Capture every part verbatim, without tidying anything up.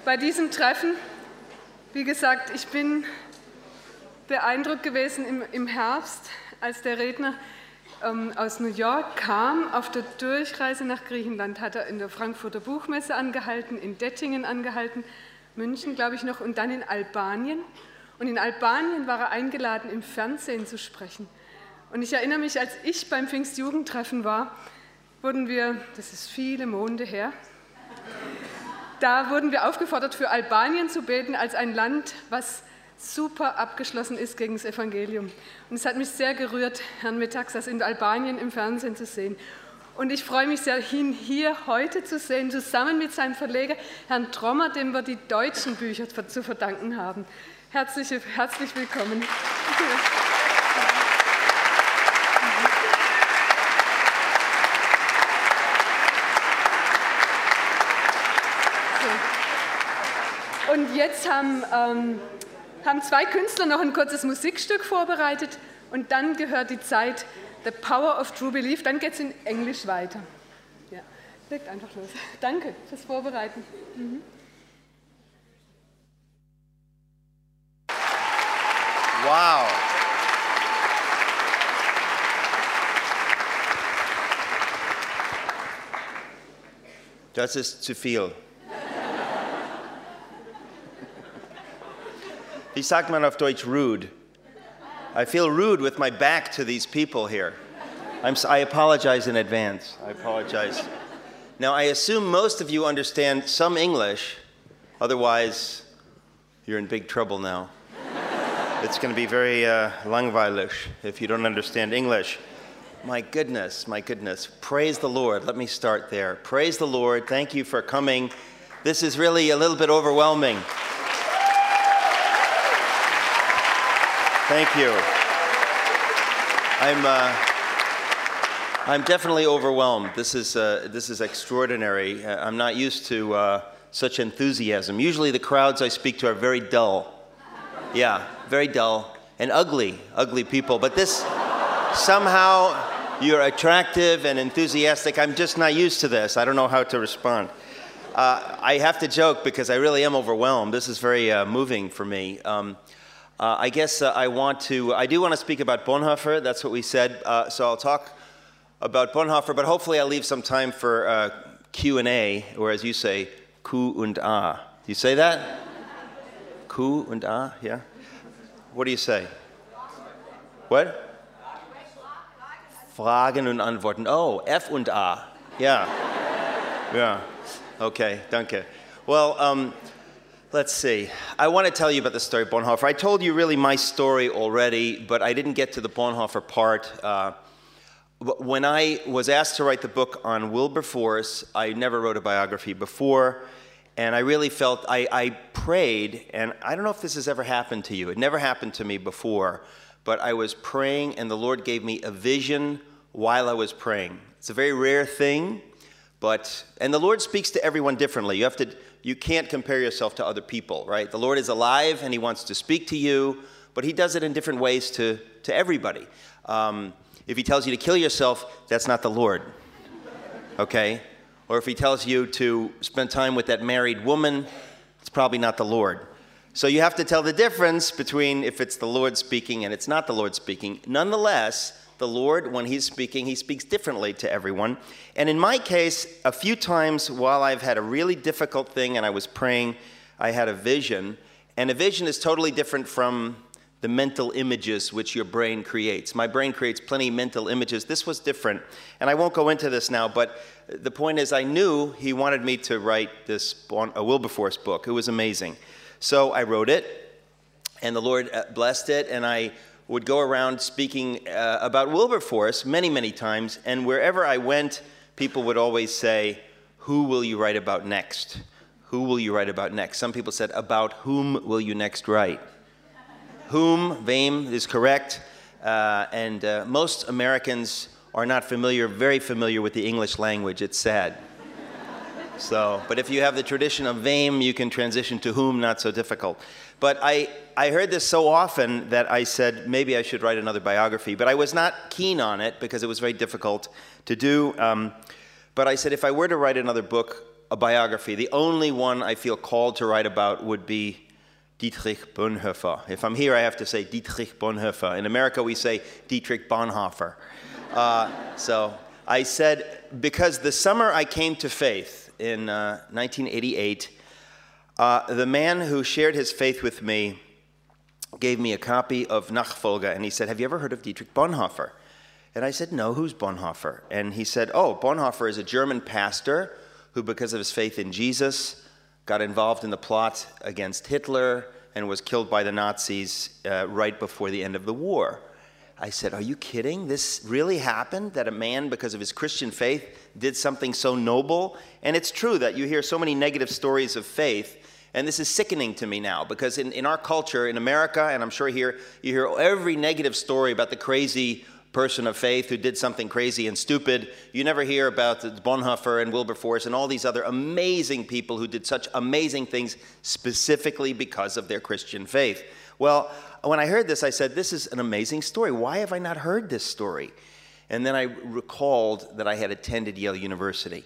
bei diesem Treffen. Wie gesagt, ich bin beeindruckt gewesen im, im Herbst, als der Redner ähm, aus New York kam. Auf der Durchreise nach Griechenland hat er in der Frankfurter Buchmesse angehalten, in Dettingen angehalten, München, glaube ich, noch, und dann in Albanien. Und in Albanien war er eingeladen, im Fernsehen zu sprechen. Und ich erinnere mich, als ich beim Pfingstjugendtreffen war, wurden wir, das ist viele Monde her, da wurden wir aufgefordert, für Albanien zu beten als ein Land, was super abgeschlossen ist gegen das Evangelium. Und es hat mich sehr gerührt, Herrn Metaxas in Albanien im Fernsehen zu sehen. Und ich freue mich sehr, ihn hier heute zu sehen, zusammen mit seinem Verleger, Herrn Trommer, dem wir die deutschen Bücher zu verdanken haben. Herzlich, herzlich willkommen. Und jetzt haben, ähm, haben zwei Künstler noch ein kurzes Musikstück vorbereitet und dann gehört die Zeit The Power of True Belief. Dann geht es in Englisch weiter. Ja, legt einfach los. Danke fürs Vorbereiten. Mhm. Wow. Das ist zu viel. Wie sagt man auf Deutsch rude? I feel rude with my back to these people here. I'm, I apologize in advance. I apologize. Now, I assume most of you understand some English. Otherwise, you're in big trouble now. It's going to be very uh, langweilig if you don't understand English. My goodness, my goodness. Praise the Lord. Let me start there. Praise the Lord. Thank you for coming. This is really a little bit overwhelming. Thank you. I'm, uh, I'm definitely overwhelmed. This is, uh, this is extraordinary. Uh, I'm not used to uh, such enthusiasm. Usually the crowds I speak to are very dull. Yeah, very dull and ugly, ugly people. But this, somehow you're attractive and enthusiastic. I'm just not used to this. I don't know how to respond. Uh, I have to joke because I really am overwhelmed. This is very uh, moving for me. Um, Uh, I guess uh, I want to, I do want to speak about Bonhoeffer, that's what we said, uh, so I'll talk about Bonhoeffer, but hopefully I'll leave some time for uh, Q and A, or as you say, Q und A. Do you say that? Q und A, yeah? What do you say? What? Fragen und Antworten. Oh, F und A, yeah. Yeah, okay, danke. Well, um, let's see. I want to tell you about the story of Bonhoeffer. I told you really my story already, but I didn't get to the Bonhoeffer part. Uh, when I was asked to write the book on Wilberforce, I never wrote a biography before, and I really felt, I, I prayed, and I don't know if this has ever happened to you. It never happened to me before, but I was praying, and the Lord gave me a vision while I was praying. It's a very rare thing, but, and the Lord speaks to everyone differently. You have to, you can't compare yourself to other people, right? The Lord is alive and he wants to speak to you, but he does it in different ways to, to everybody. Um, if he tells you to kill yourself, that's not the Lord, okay? Or if he tells you to spend time with that married woman, it's probably not the Lord. So you have to tell the difference between if it's the Lord speaking and it's not the Lord speaking. Nonetheless, the Lord, when he's speaking, he speaks differently to everyone. And in my case, a few times while I've had a really difficult thing and I was praying, I had a vision. And a vision is totally different from the mental images which your brain creates. My brain creates plenty of mental images. This was different. And I won't go into this now, but the point is I knew he wanted me to write this a Wilberforce book. It was amazing. So I wrote it, and the Lord blessed it, and I would go around speaking uh, about Wilberforce many, many times, and wherever I went, people would always say, who will you write about next? Who will you write about next? Some people said, about whom will you next write? Whom, wem, is correct, uh, and uh, most Americans are not familiar, very familiar with the English language. It's sad. So, but if you have the tradition of wem, you can transition to whom, not so difficult. But I, I heard this so often that I said, maybe I should write another biography. But I was not keen on it because it was very difficult to do. Um, but I said, if I were to write another book, a biography, the only one I feel called to write about would be Dietrich Bonhoeffer. If I'm here, I have to say Dietrich Bonhoeffer. In America, we say Dietrich Bonhoeffer. Uh, so I said, because the summer I came to faith in uh, nineteen eighty-eight, uh, the man who shared his faith with me gave me a copy of Nachfolger, and he said, have you ever heard of Dietrich Bonhoeffer? And I said, no, who's Bonhoeffer? And he said, oh, Bonhoeffer is a German pastor who, because of his faith in Jesus, got involved in the plot against Hitler and was killed by the Nazis uh, right before the end of the war. I said, are you kidding? This really happened, that a man, because of his Christian faith, did something so noble? And it's true that you hear so many negative stories of faith, and this is sickening to me now, because in, in our culture, in America, and I'm sure here, you hear every negative story about the crazy person of faith who did something crazy and stupid. You never hear about Bonhoeffer and Wilberforce and all these other amazing people who did such amazing things specifically because of their Christian faith. Well, when I heard this, I said, this is an amazing story. Why have I not heard this story? And then I recalled that I had attended Yale University.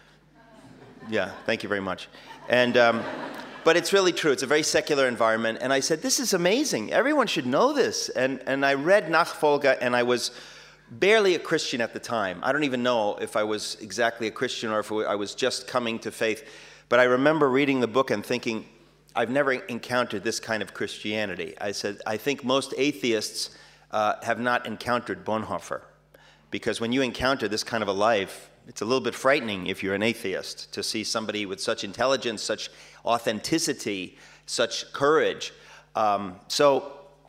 Yeah, thank you very much. And, um, but it's really true. It's a very secular environment. And I said, this is amazing. Everyone should know this. And, and I read Nachfolger, and I was barely a Christian at the time. I don't even know if I was exactly a Christian or if I was just coming to faith. But I remember reading the book and thinking, I've never encountered this kind of Christianity. I said, I think most atheists uh, have not encountered Bonhoeffer. Because when you encounter this kind of a life, it's a little bit frightening if you're an atheist, to see somebody with such intelligence, such authenticity, such courage. Um, so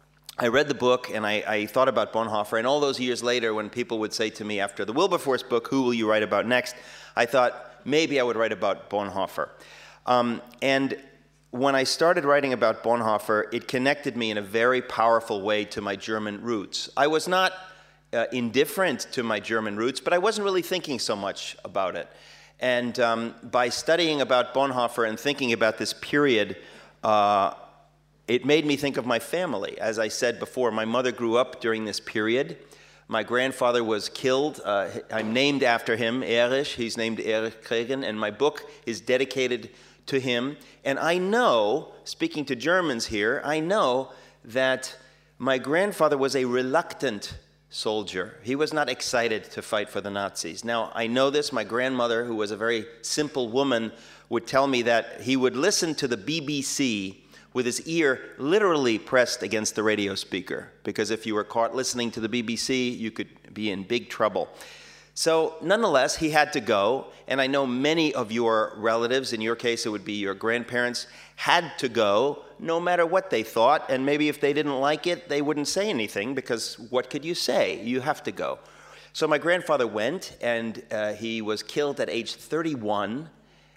I read the book, and I, I thought about Bonhoeffer, and all those years later, when people would say to me after the Wilberforce book, who will you write about next? I thought maybe I would write about Bonhoeffer. Um, and when I started writing about Bonhoeffer, it connected me in a very powerful way to my German roots. I was not Uh, indifferent to my German roots, but I wasn't really thinking so much about it. And um, by studying about Bonhoeffer and thinking about this period, uh, it made me think of my family. As I said before, my mother grew up during this period. My grandfather was killed. Uh, I'm named after him, Erich. He's named Erich Kregen, and my book is dedicated to him. And I know, speaking to Germans here, I know that my grandfather was a reluctant soldier. He was not excited to fight for the Nazis. Now, I know this. My grandmother, who was a very simple woman, would tell me that he would listen to the B B C with his ear literally pressed against the radio speaker, because if you were caught listening to the B B C, you could be in big trouble. So, nonetheless, he had to go, and I know many of your relatives, in your case it would be your grandparents, had to go no matter what they thought, and maybe if they didn't like it, they wouldn't say anything, because what could you say? You have to go. So my grandfather went, and uh, he was killed at age thirty-one,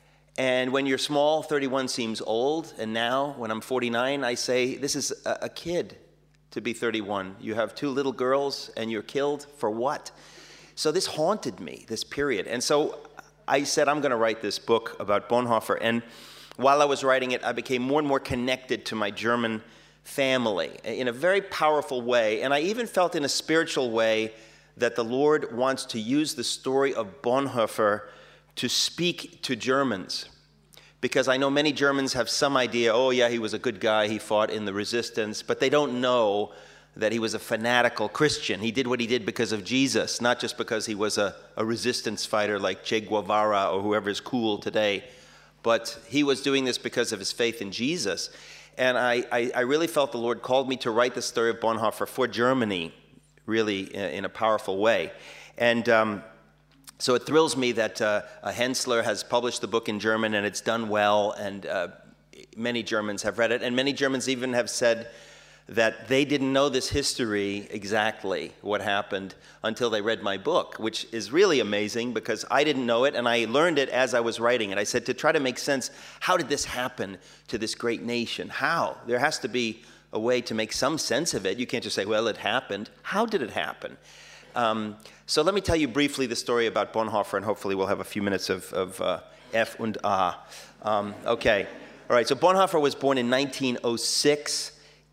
and when you're small, thirty-one seems old, and now, when I'm forty-nine, I say, this is a, a kid to be thirty-one. You have two little girls, and you're killed for what? So this haunted me, this period. And so I said, I'm going to write this book about Bonhoeffer. And while I was writing it, I became more and more connected to my German family in a very powerful way. And I even felt in a spiritual way that the Lord wants to use the story of Bonhoeffer to speak to Germans. Because I know many Germans have some idea, oh yeah, he was a good guy, he fought in the resistance, but they don't know that he was a fanatical Christian. He did what he did because of Jesus, not just because he was a, a resistance fighter like Che Guevara or whoever is cool today, but he was doing this because of his faith in Jesus. And I, I, I really felt the Lord called me to write the story of Bonhoeffer for Germany, really in, in a powerful way. And um, so it thrills me that uh, Hensler has published the book in German, and it's done well, and uh, many Germans have read it, and many Germans even have said that they didn't know this history exactly, what happened, until they read my book, which is really amazing because I didn't know it, and I learned it as I was writing it. I said, to try to make sense, how did this happen to this great nation? How? There has to be a way to make some sense of it. You can't just say, well, it happened. How did it happen? Um, so let me tell you briefly the story about Bonhoeffer, and hopefully we'll have a few minutes of, of uh, F und A. Um, okay. All right, so Bonhoeffer was born in nineteen oh six.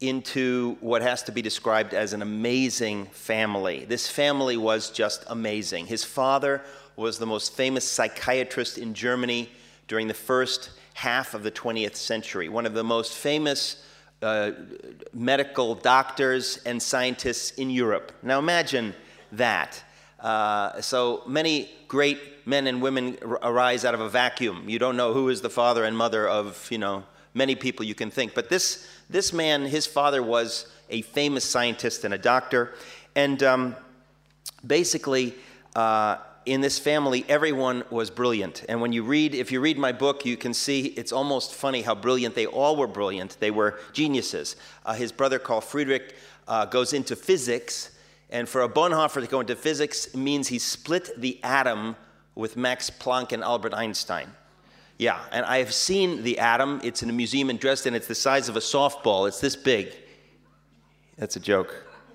Into what has to be described as an amazing family. This family was just amazing. His father was the most famous psychiatrist in Germany during the first half of the twentieth century, one of the most famous uh, medical doctors and scientists in Europe. Now imagine that. Uh, so many great men and women arise out of a vacuum. You don't know who is the father and mother of, you know, many people you can think. But this, this man, his father was a famous scientist and a doctor. And um, basically, uh, in this family, everyone was brilliant. And when you read, if you read my book, you can see it's almost funny how brilliant. They all were brilliant. They were geniuses. Uh, his brother, Carl Friedrich, uh, goes into physics. And for a Bonhoeffer to go into physics means he split the atom with Max Planck and Albert Einstein. Yeah, and I have seen the atom. It's in a museum in Dresden. It's the size of a softball. It's this big. That's a joke.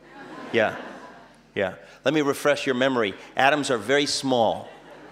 Yeah, yeah. Let me refresh your memory. Atoms are very small.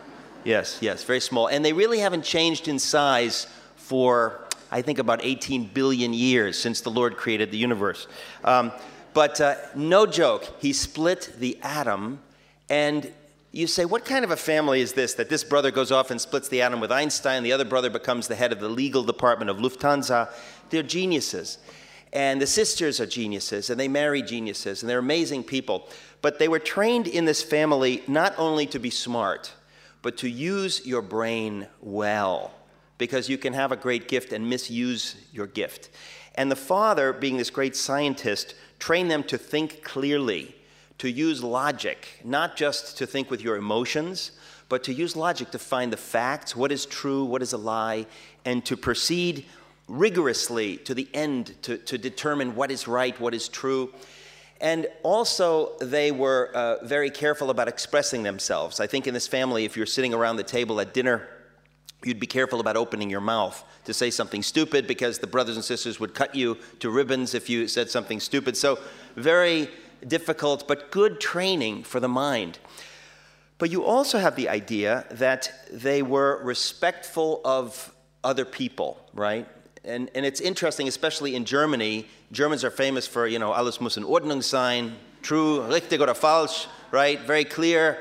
Yes, yes, very small. And they really haven't changed in size for, I think, about eighteen billion years since the Lord created the universe. Um, But uh, no joke, he split the atom, and you say, what kind of a family is this, that this brother goes off and splits the atom with Einstein, the other brother becomes the head of the legal department of Lufthansa? They're geniuses. And the sisters are geniuses, and they marry geniuses, and they're amazing people. But they were trained in this family not only to be smart, but to use your brain well, because you can have a great gift and misuse your gift. And the father, being this great scientist, trained them to think clearly, to use logic, not just to think with your emotions, but to use logic to find the facts, what is true, what is a lie, and to proceed rigorously to the end to, to determine what is right, what is true. And also, they were uh, very careful about expressing themselves. I think in this family, if you're sitting around the table at dinner, you'd be careful about opening your mouth to say something stupid, because the brothers and sisters would cut you to ribbons if you said something stupid. So very difficult, but good training for the mind. But you also have the idea that they were respectful of other people, right? And, and it's interesting, especially in Germany. Germans are famous for, you know, alles muss in Ordnung sein, true, richtig oder falsch, right? Very clear.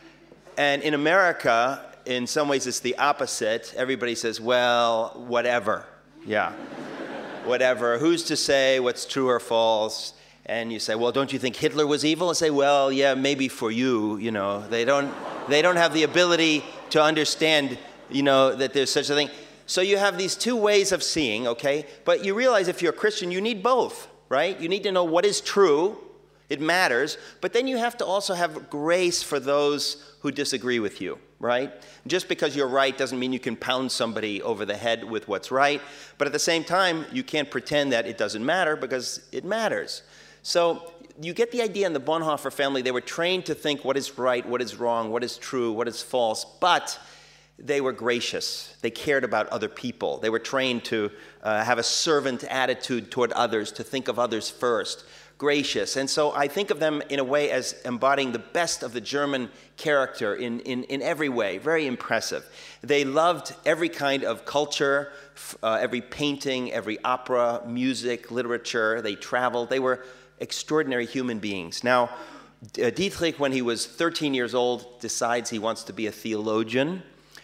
And in America, in some ways, it's the opposite. Everybody says, well, whatever. Yeah, whatever. Who's to say what's true or false? And you say, well, don't you think Hitler was evil? And say, well, yeah, maybe for you, you know. They don't, they don't have the ability to understand, you know, that there's such a thing. So you have these two ways of seeing, okay? But you realize if you're a Christian, you need both, right? You need to know what is true. It matters. But then you have to also have grace for those who disagree with you, right? Just because you're right doesn't mean you can pound somebody over the head with what's right. But at the same time, you can't pretend that it doesn't matter, because it matters. So you get the idea in the Bonhoeffer family. They were trained to think what is right, what is wrong, what is true, what is false. But they were gracious. They cared about other people. They were trained to uh, have a servant attitude toward others, to think of others first. Gracious. And so I think of them in a way as embodying the best of the German character in, in, in every way. Very impressive. They loved every kind of culture, uh, every painting, every opera, music, literature. They traveled. They were extraordinary human beings. Now, uh, Dietrich, when he was thirteen years old, decides he wants to be a theologian.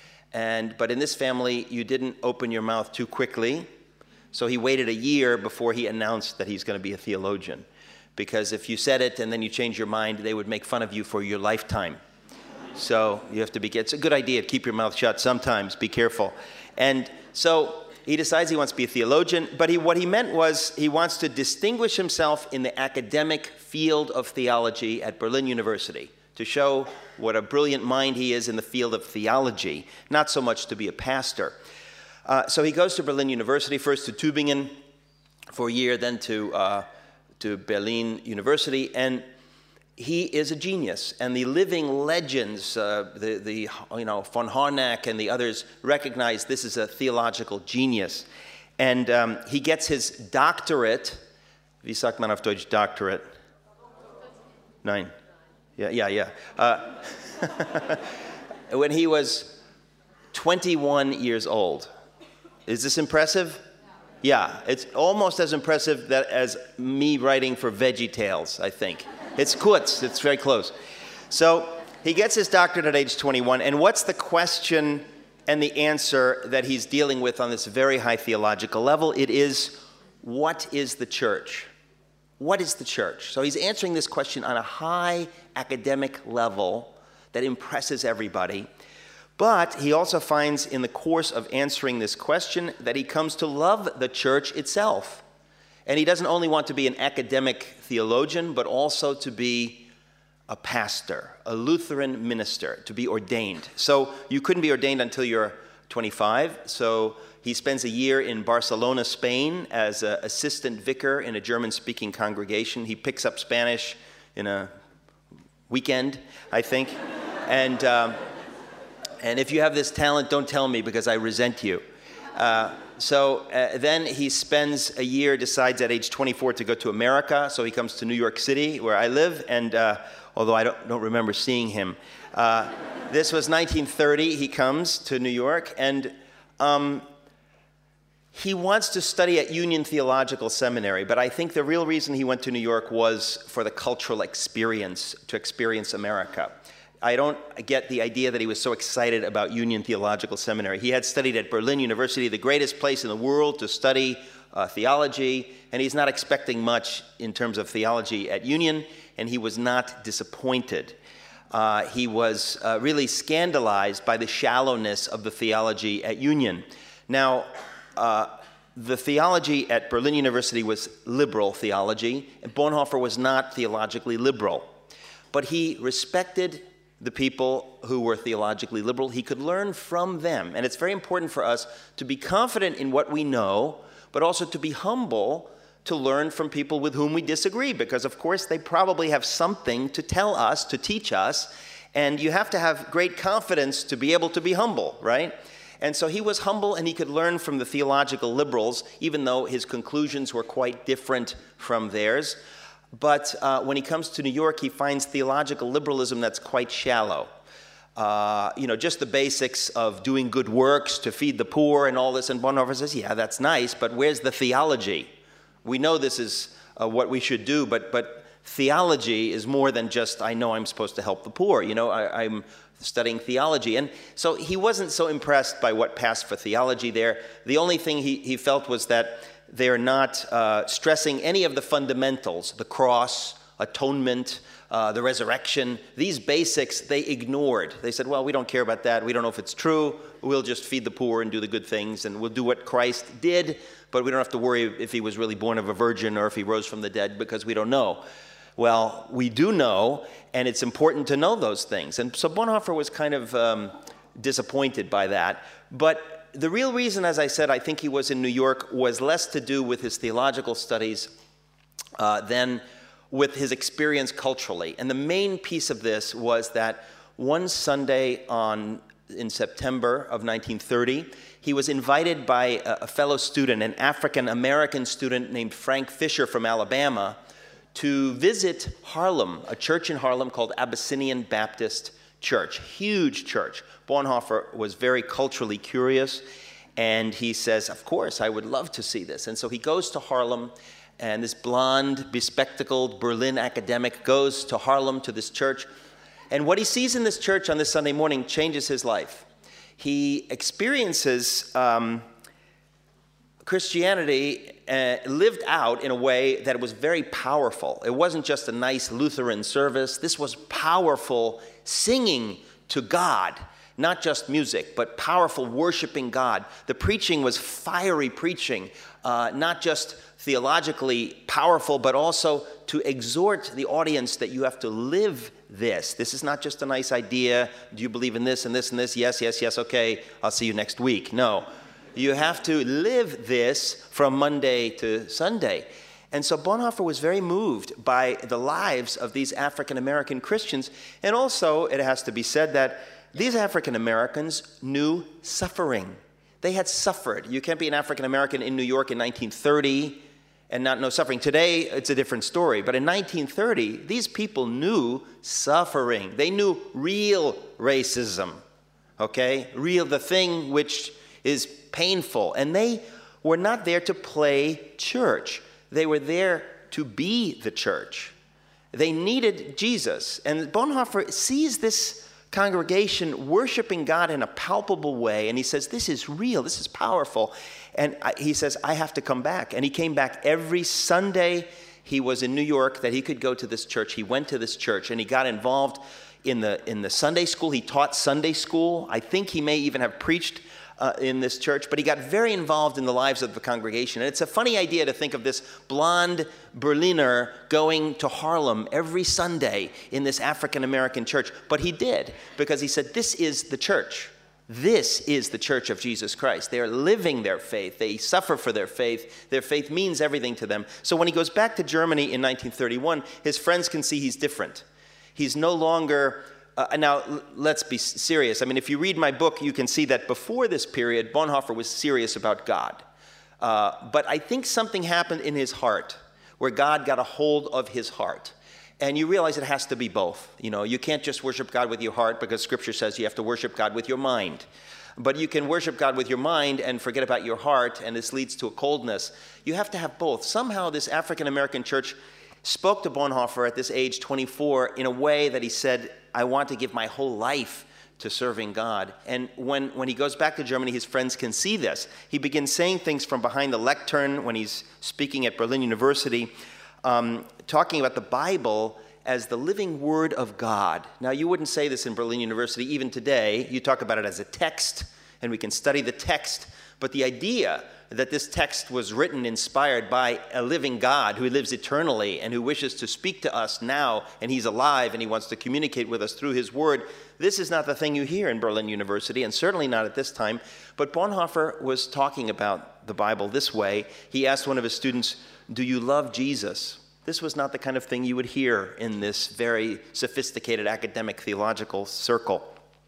And, but in this family, you didn't open your mouth too quickly. So he waited a year before he announced that he's going to be a theologian. Because if you said it and then you changed your mind, they would make fun of you for your lifetime. So you have to be, it's a good idea to keep your mouth shut sometimes, be careful. And so he decides he wants to be a theologian, but he, what he meant was he wants to distinguish himself in the academic field of theology at Berlin University, to show what a brilliant mind he is in the field of theology, not so much to be a pastor. Uh, so he goes to Berlin University, first to Tübingen for a year, then to, uh, to Berlin University, and he is a genius. And the living legends, uh, the, the, you know, von Harnack and the others recognize this is a theological genius. And um, he gets his doctorate. Wie sagt man auf Deutsch doctorate? Nein. Yeah, yeah, yeah. Uh, when he was twenty-one years old. Is this impressive? Yeah, it's almost as impressive that as me writing for VeggieTales, I think. It's kurz, it's very close. So he gets his doctorate at age twenty-one, and what's the question and the answer that he's dealing with on this very high theological level. It is, what is the church? What is the church? So he's answering this question on a high academic level that impresses everybody. But he also finds in the course of answering this question that he comes to love the church itself. And he doesn't only want to be an academic theologian, but also to be a pastor, a Lutheran minister, to be ordained. So you couldn't be ordained until you're twenty-five. So he spends a year in Barcelona, Spain, as an assistant vicar in a German-speaking congregation. He picks up Spanish in a weekend, I think. and um, and if you have this talent, don't tell me because I resent you. Uh, so uh, then he spends a year, decides at age twenty-four to go to America. So he comes to New York City, where I live, and uh, although I don't, don't remember seeing him. Uh, this was nineteen thirty, he comes to New York, and um, he wants to study at Union Theological Seminary, but I think the real reason he went to New York was for the cultural experience, to experience America. I don't get the idea that he was so excited about Union Theological Seminary. He had studied at Berlin University, the greatest place in the world to study uh, theology, and he's not expecting much in terms of theology at Union, and he was not disappointed. Uh, he was uh, really scandalized by the shallowness of the theology at Union. Now, uh, the theology at Berlin University was liberal theology, and Bonhoeffer was not theologically liberal. But he respected the people who were theologically liberal. He could learn from them. And it's very important for us to be confident in what we know, but also to be humble to learn from people with whom we disagree, because of course they probably have something to tell us, to teach us, and you have to have great confidence to be able to be humble, right? And so he was humble, and he could learn from the theological liberals, even though his conclusions were quite different from theirs. But uh, when he comes to New York, he finds theological liberalism that's quite shallow. Uh, you know, just the basics of doing good works to feed the poor and all this. And Bonhoeffer says, yeah, that's nice, but where's the theology? We know this is uh, what we should do, but, but theology is more than just, I know I'm supposed to help the poor. You know, I, I'm studying theology. And so he wasn't so impressed by what passed for theology there. The only thing he, he felt was that they're not uh, stressing any of the fundamentals, the cross, atonement, uh, the resurrection. These basics, they ignored. They said, well, we don't care about that. We don't know if it's true. We'll just feed the poor and do the good things, and we'll do what Christ did, but we don't have to worry if he was really born of a virgin or if he rose from the dead, because we don't know. Well, we do know, and it's important to know those things. And so Bonhoeffer was kind of um, disappointed by that. But the real reason, as I said, I think he was in New York was less to do with his theological studies uh, than with his experience culturally. And the main piece of this was that one Sunday on, in September of nineteen thirty, he was invited by a, a fellow student, an African-American student named Frank Fisher from Alabama, to visit Harlem, a church in Harlem called Abyssinian Baptist Church, huge church. Bonhoeffer was very culturally curious, and he says, of course, I would love to see this. And so he goes to Harlem, and this blonde, bespectacled Berlin academic goes to Harlem to this church. And what he sees in this church on this Sunday morning changes his life. He experiences um, Christianity uh, lived out in a way that was very powerful. It wasn't just a nice Lutheran service. This was powerful singing to God. Not just music, but powerful worshiping God. The preaching was fiery preaching, uh, not just theologically powerful, but also to exhort the audience that you have to live this. This is not just a nice idea. Do you believe in this and this and this? Yes, yes, yes, okay, I'll see you next week. No, you have to live this from Monday to Sunday. And so Bonhoeffer was very moved by the lives of these African-American Christians. And also, it has to be said that these African Americans knew suffering. They had suffered. You can't be an African American in New York in nineteen thirty and not know suffering. Today, it's a different story. But in nineteen thirty, these people knew suffering. They knew real racism, okay? Real, the thing which is painful. And they were not there to play church. They were there to be the church. They needed Jesus. And Bonhoeffer sees this congregation worshiping God in a palpable way. And he says, this is real, this is powerful. And I, he says, I have to come back. And he came back every Sunday. He was in New York that he could go to this church. He went to this church and he got involved in the in the Sunday school. He taught Sunday school. I think he may even have preached uh, in this church, but he got very involved in the lives of the congregation. And it's a funny idea to think of this blonde Berliner going to Harlem every Sunday in this African-American church. But he did, because he said, this is the church. This is the church of Jesus Christ. They are living their faith. They suffer for their faith. Their faith means everything to them. So when he goes back to Germany in nineteen thirty-one, his friends can see he's different. He's no longer, uh, now let's be serious. I mean, if you read my book, you can see that before this period, Bonhoeffer was serious about God. Uh, but I think something happened in his heart where God got a hold of his heart. And you realize it has to be both. You know, you can't just worship God with your heart, because Scripture says you have to worship God with your mind. But you can worship God with your mind and forget about your heart, and this leads to a coldness. You have to have both. Somehow this African-American church spoke to Bonhoeffer at this age, twenty-four, in a way that he said, I want to give my whole life to serving God. And when, when he goes back to Germany, his friends can see this. He begins saying things from behind the lectern when he's speaking at Berlin University, um, talking about the Bible as the living word of God. Now, you wouldn't say this in Berlin University even today. You talk about it as a text, and we can study the text. But the idea that this text was written inspired by a living God who lives eternally and who wishes to speak to us now, and he's alive and he wants to communicate with us through his word, this is not the thing you hear in Berlin University, and certainly not at this time. But Bonhoeffer was talking about the Bible this way. He asked one of his students, do you love Jesus? This was not the kind of thing you would hear in this very sophisticated academic theological circle.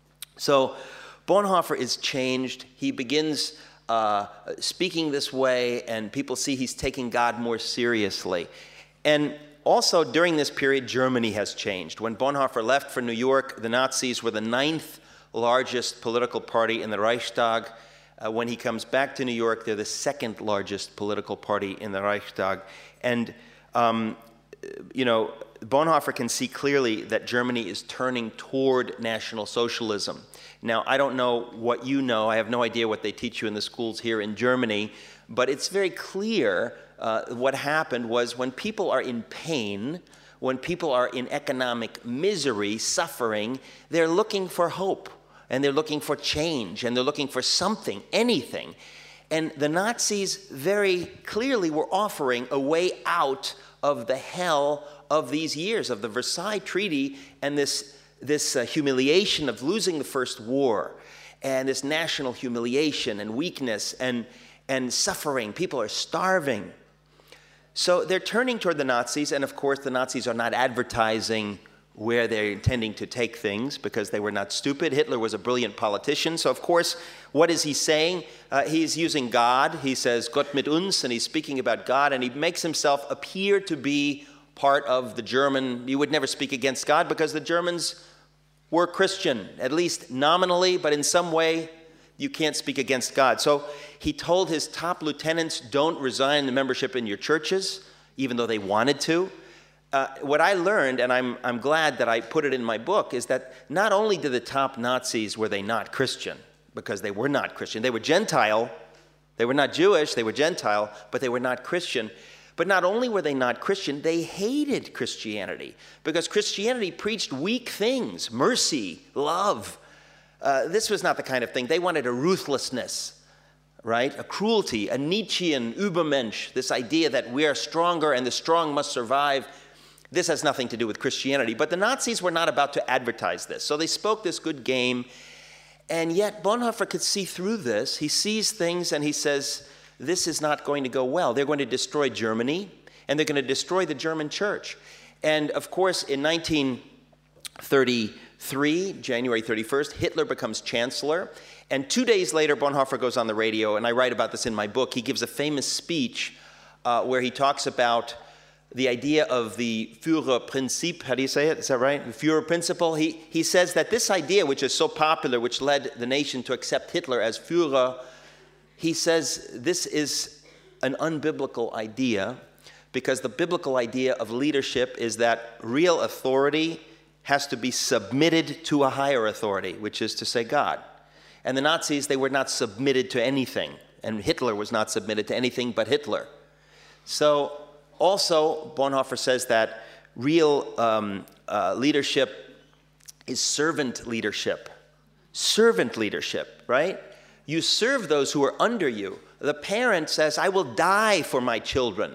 So Bonhoeffer is changed. He begins uh, speaking this way, and people see he's taking God more seriously. And also during this period, Germany has changed. When Bonhoeffer left for New York, the Nazis were the ninth largest political party in the Reichstag. Uh, when he comes back to New York, they're the second largest political party in the Reichstag. And, um, you know, Bonhoeffer can see clearly that Germany is turning toward National Socialism. Now, I don't know what you know. I have no idea what they teach you in the schools here in Germany. But it's very clear uh, what happened was when people are in pain, when people are in economic misery, suffering, they're looking for hope. And they're looking for change. And they're looking for something, anything. And the Nazis very clearly were offering a way out of the hell of these years, of the Versailles Treaty and this, this uh, humiliation of losing the First War, and this national humiliation and weakness and, and suffering. People are starving. So they're turning toward the Nazis, and of course the Nazis are not advertising where they're intending to take things, because they were not stupid. Hitler was a brilliant politician. So of course, what is he saying? Uh, he's using God. He says, Gott mit uns, and he's speaking about God, and he makes himself appear to be part of the German. You would never speak against God, because the Germans were Christian, at least nominally, but in some way, you can't speak against God. So he told his top lieutenants, don't resign the membership in your churches, even though they wanted to. Uh, what I learned, and I'm, I'm glad that I put it in my book, is that not only did the top Nazis, were they not Christian, because they were not Christian. They were Gentile. They were not Jewish. They were Gentile, but they were not Christian. But not only were they not Christian, they hated Christianity, because Christianity preached weak things, mercy, love. Uh, this was not the kind of thing. They wanted a ruthlessness, right? A cruelty, a Nietzschean Übermensch, this idea that we are stronger and the strong must survive. This has nothing to do with Christianity. But the Nazis were not about to advertise this. So they spoke this good game. And yet Bonhoeffer could see through this. He sees things and he says, this is not going to go well. They're going to destroy Germany, and they're going to destroy the German church. And of course, in nineteen thirty-three, January thirty-first, Hitler becomes chancellor. And two days later, Bonhoeffer goes on the radio, and I write about this in my book. He gives a famous speech uh, where he talks about the idea of the Führerprinzip. How do you say it? Is that right? The Führer principle. He, he says that this idea, which is so popular, which led the nation to accept Hitler as Führer, he says this is an unbiblical idea, because the biblical idea of leadership is that real authority has to be submitted to a higher authority, which is to say God. And the Nazis, they were not submitted to anything. And Hitler was not submitted to anything but Hitler. So also, Bonhoeffer says that real um, uh, leadership is servant leadership. Servant leadership, right? You serve those who are under you. The parent says, I will die for my children.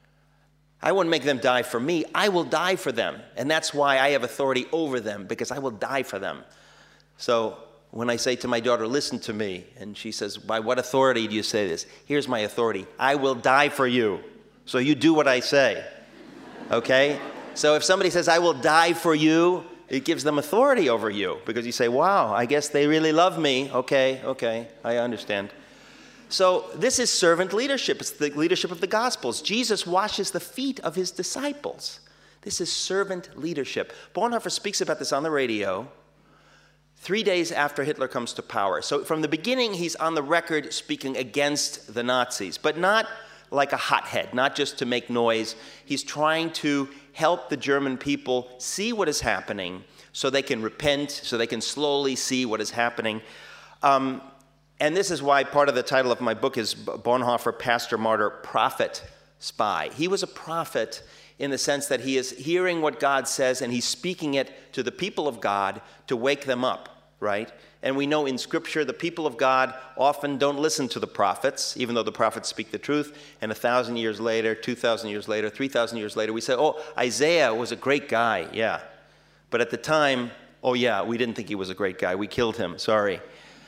I won't make them die for me. I will die for them. And that's why I have authority over them, because I will die for them. So when I say to my daughter, listen to me, and she says, by what authority do you say this? Here's my authority. I will die for you. So you do what I say. Okay? So if somebody says, I will die for you, it gives them authority over you, because you say, wow, I guess they really love me. Okay, okay, I understand. So this is servant leadership. It's the leadership of the Gospels. Jesus washes the feet of his disciples. This is servant leadership. Bonhoeffer speaks about this on the radio three days after Hitler comes to power. So from the beginning, he's on the record speaking against the Nazis, but not like a hothead, not just to make noise. He's trying to help the German people see what is happening so they can repent, so they can slowly see what is happening. Um, And this is why part of the title of my book is Bonhoeffer, Pastor, Martyr, Prophet, Spy. He was a prophet in the sense that he is hearing what God says and he's speaking it to the people of God to wake them up, right? And we know in Scripture the people of God often don't listen to the prophets, even though the prophets speak the truth. And a thousand years later, two thousand years later, three thousand years later, we say, oh, Isaiah was a great guy, yeah. But at the time, oh yeah, we didn't think he was a great guy. We killed him, sorry.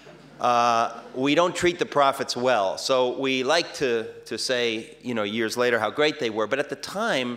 Uh, we don't treat the prophets well. So we like to, to say, you know, years later how great they were. But at the time,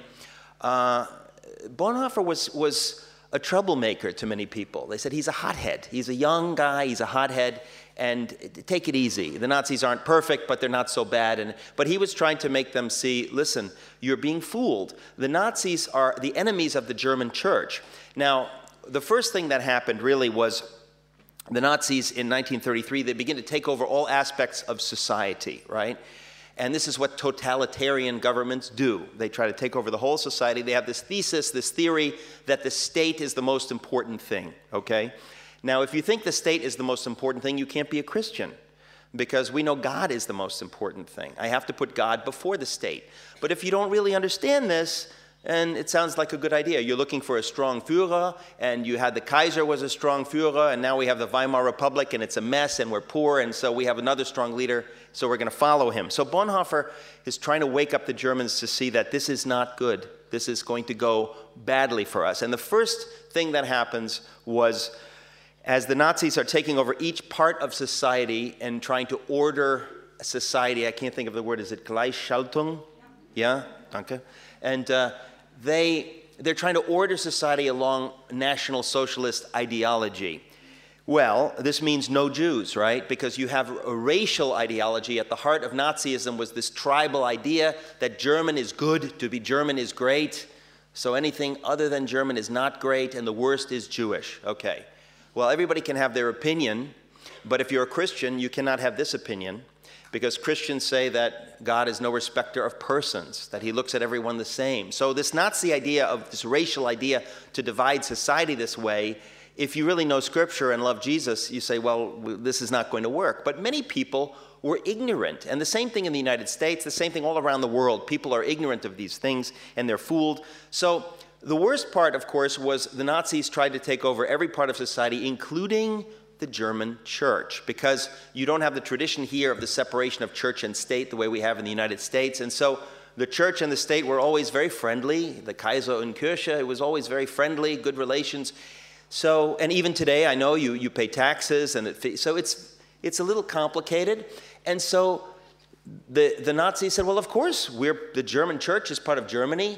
uh, Bonhoeffer was, was a troublemaker to many people. They said he's a hothead. He's a young guy, he's a hothead, and take it easy. The Nazis aren't perfect, but they're not so bad. And, but he was trying to make them see, listen, you're being fooled. The Nazis are the enemies of the German church. Now, the first thing that happened really was the Nazis in nineteen thirty-three, they begin to take over all aspects of society, right? And this is what totalitarian governments do. They try to take over the whole society. They have this thesis, this theory that the state is the most important thing, okay? Now, if you think the state is the most important thing, you can't be a Christian, because we know God is the most important thing. I have to put God before the state. But if you don't really understand this, and it sounds like a good idea. You're looking for a strong Führer, and you had the Kaiser was a strong Führer, and now we have the Weimar Republic, and it's a mess, and we're poor, and so we have another strong leader, so we're going to follow him. So Bonhoeffer is trying to wake up the Germans to see that this is not good. This is going to go badly for us. And the first thing that happens was, as the Nazis are taking over each part of society and trying to order society, I can't think of the word, is it Gleichschaltung? Yeah, danke. And uh, They, they're trying to order society along National Socialist ideology. Well, this means no Jews, right? Because you have a racial ideology. At the heart of Nazism was this tribal idea that German is good, to be German is great. So anything other than German is not great, and the worst is Jewish. Okay. Well, everybody can have their opinion, but if you're a Christian, you cannot have this opinion. Because Christians say that God is no respecter of persons, that he looks at everyone the same. So this Nazi idea of this racial idea to divide society this way, if you really know Scripture and love Jesus, you say, well, this is not going to work. But many people were ignorant. And the same thing in the United States, the same thing all around the world. People are ignorant of these things, and they're fooled. So the worst part, of course, was the Nazis tried to take over every part of society, including the German church, because you don't have the tradition here of the separation of church and state the way we have in the United States. And so the church and the state were always very friendly. The Kaiser und Kirche, it was always very friendly, good relations. So, and even today, I know you, you pay taxes, and it, so it's, it's a little complicated. And so the, the Nazis said, well, of course, we're, the German church is part of Germany,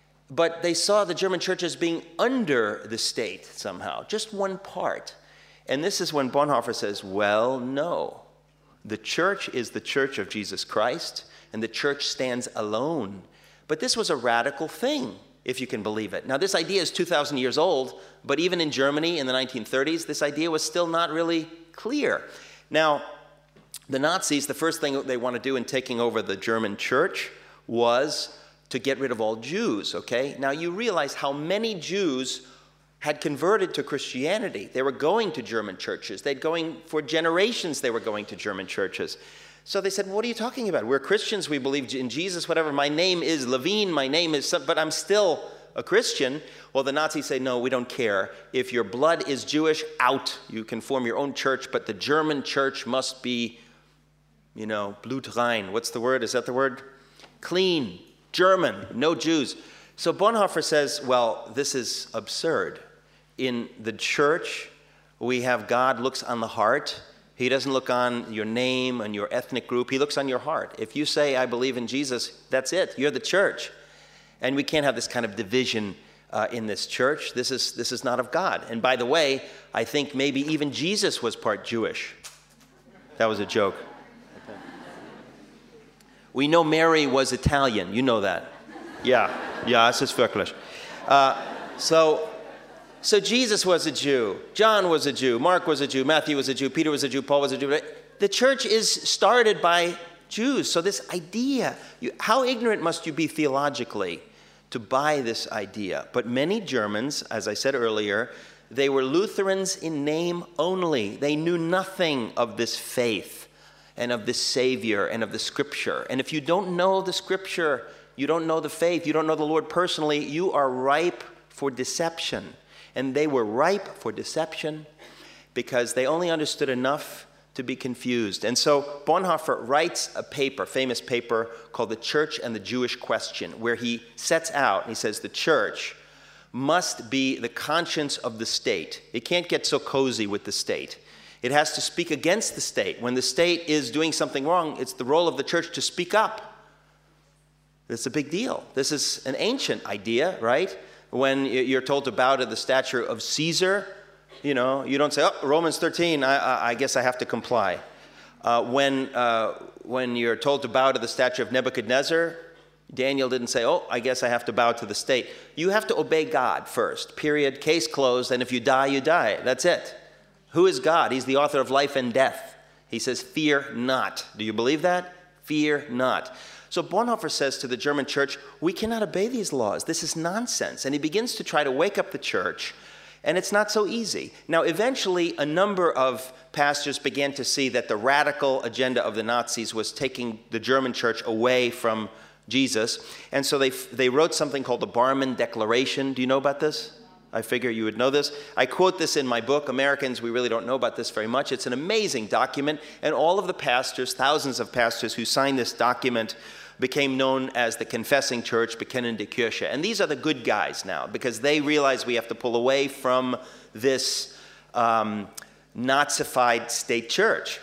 but they saw the German church as being under the state somehow, just one part. And this is when Bonhoeffer says, well, no. The church is the church of Jesus Christ, and the church stands alone. But this was a radical thing, if you can believe it. Now, this idea is two thousand years old, but even in Germany in the nineteen thirties, this idea was still not really clear. Now, the Nazis, the first thing they want to do in taking over the German church was to get rid of all Jews, okay? Now, you realize how many Jews had converted to Christianity. They were going to German churches. They'd going for generations they were going to German churches. So they said, what are you talking about? We're Christians, we believe in Jesus, whatever. My name is Levine, my name is, some, but I'm still a Christian. Well, the Nazis say, no, we don't care. If your blood is Jewish, out. You can form your own church, but the German church must be, you know, blutrein. What's the word? Is that the word? Clean, German, no Jews. So Bonhoeffer says, well, this is absurd. In the church, we have God looks on the heart. He doesn't look on your name and your ethnic group. He looks on your heart. If you say, I believe in Jesus, that's it. You're the church. And we can't have this kind of division uh, in this church. This is, this is not of God. And by the way, I think maybe even Jesus was part Jewish. That was a joke. We know Mary was Italian. You know that. Yeah. Ja, es ist wirklich. Uh, so... So Jesus was a Jew, John was a Jew, Mark was a Jew, Matthew was a Jew, Peter was a Jew, Paul was a Jew. The church is started by Jews. So this idea, you, how ignorant must you be theologically to buy this idea? But many Germans, as I said earlier, they were Lutherans in name only. They knew nothing of this faith and of this Savior and of the Scripture. And if you don't know the Scripture, you don't know the faith, you don't know the Lord personally, you are ripe for deception. And they were ripe for deception because they only understood enough to be confused. And so Bonhoeffer writes a paper, famous paper, called The Church and the Jewish Question, where he sets out, and he says, the church must be the conscience of the state. It can't get so cozy with the state. It has to speak against the state. When the state is doing something wrong, it's the role of the church to speak up. It's a big deal. This is an ancient idea, right? When you're told to bow to the statue of Caesar, you know, you don't say, oh, Romans thirteen, I, I, I guess I have to comply. Uh, when, uh, when you're told to bow to the statue of Nebuchadnezzar, Daniel didn't say, oh, I guess I have to bow to the state. You have to obey God first, period, case closed, and if you die, you die. That's it. Who is God? He's the author of life and death. He says, fear not. Do you believe that? Fear not. So Bonhoeffer says to the German church, we cannot obey these laws. This is nonsense. And he begins to try to wake up the church, and it's not so easy. Now, eventually, a number of pastors began to see that the radical agenda of the Nazis was taking the German church away from Jesus. And so they, they wrote something called the Barmen Declaration. Do you know about this? I figure you would know this. I quote this in my book, Americans, we really don't know about this very much. It's an amazing document, and all of the pastors, thousands of pastors who signed this document became known as the Confessing Church, Bekennende Kirche. And these are the good guys now, because they realize we have to pull away from this um, Nazified state church.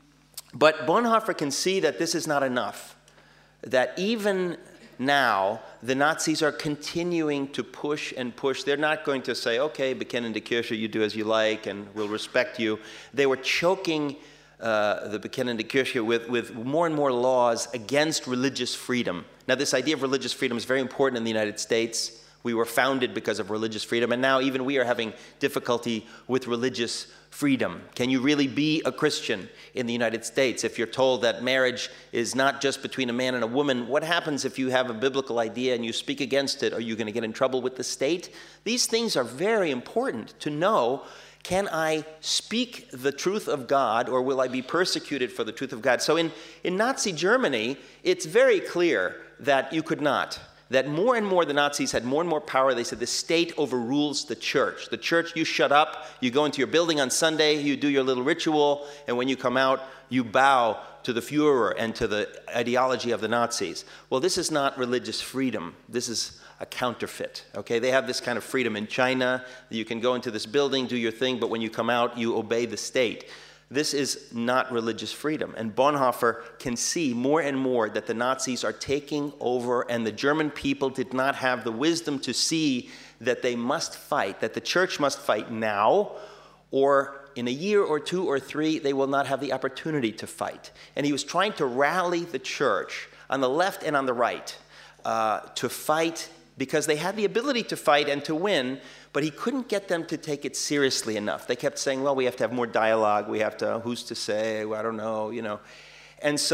But Bonhoeffer can see that this is not enough, that even now, the Nazis are continuing to push and push. They're not going to say, okay, Bekennende Kirche, you do as you like, and we'll respect you. They were choking uh, the Bekennende Kirche with, with more and more laws against religious freedom. Now, this idea of religious freedom is very important in the United States. We were founded because of religious freedom, and now even we are having difficulty with religious freedom. Can you really be a Christian in the United States if you're told that marriage is not just between a man and a woman? What happens if you have a biblical idea and you speak against it? Are you going to get in trouble with the state? These things are very important to know. Can I speak the truth of God, or will I be persecuted for the truth of God? So in, in Nazi Germany, it's very clear that you could not. That more and more the Nazis had more and more power. They said the state overrules the church. The church, you shut up, you go into your building on Sunday, you do your little ritual, and when you come out, you bow to the Führer and to the ideology of the Nazis. Well, this is not religious freedom. This is a counterfeit, okay? They have this kind of freedom in China. You can go into this building, do your thing, but when you come out, you obey the state. This is not religious freedom. And Bonhoeffer can see more and more that the Nazis are taking over, and the German people did not have the wisdom to see that they must fight, that the church must fight now, or in a year or two or three, they will not have the opportunity to fight. And he was trying to rally the church on the left and on the right uh, to fight, because they had the ability to fight and to win, but he couldn't get them to take it seriously enough. They kept saying, well, we have to have more dialogue, we have to, who's to say, well, I don't know, you know. And so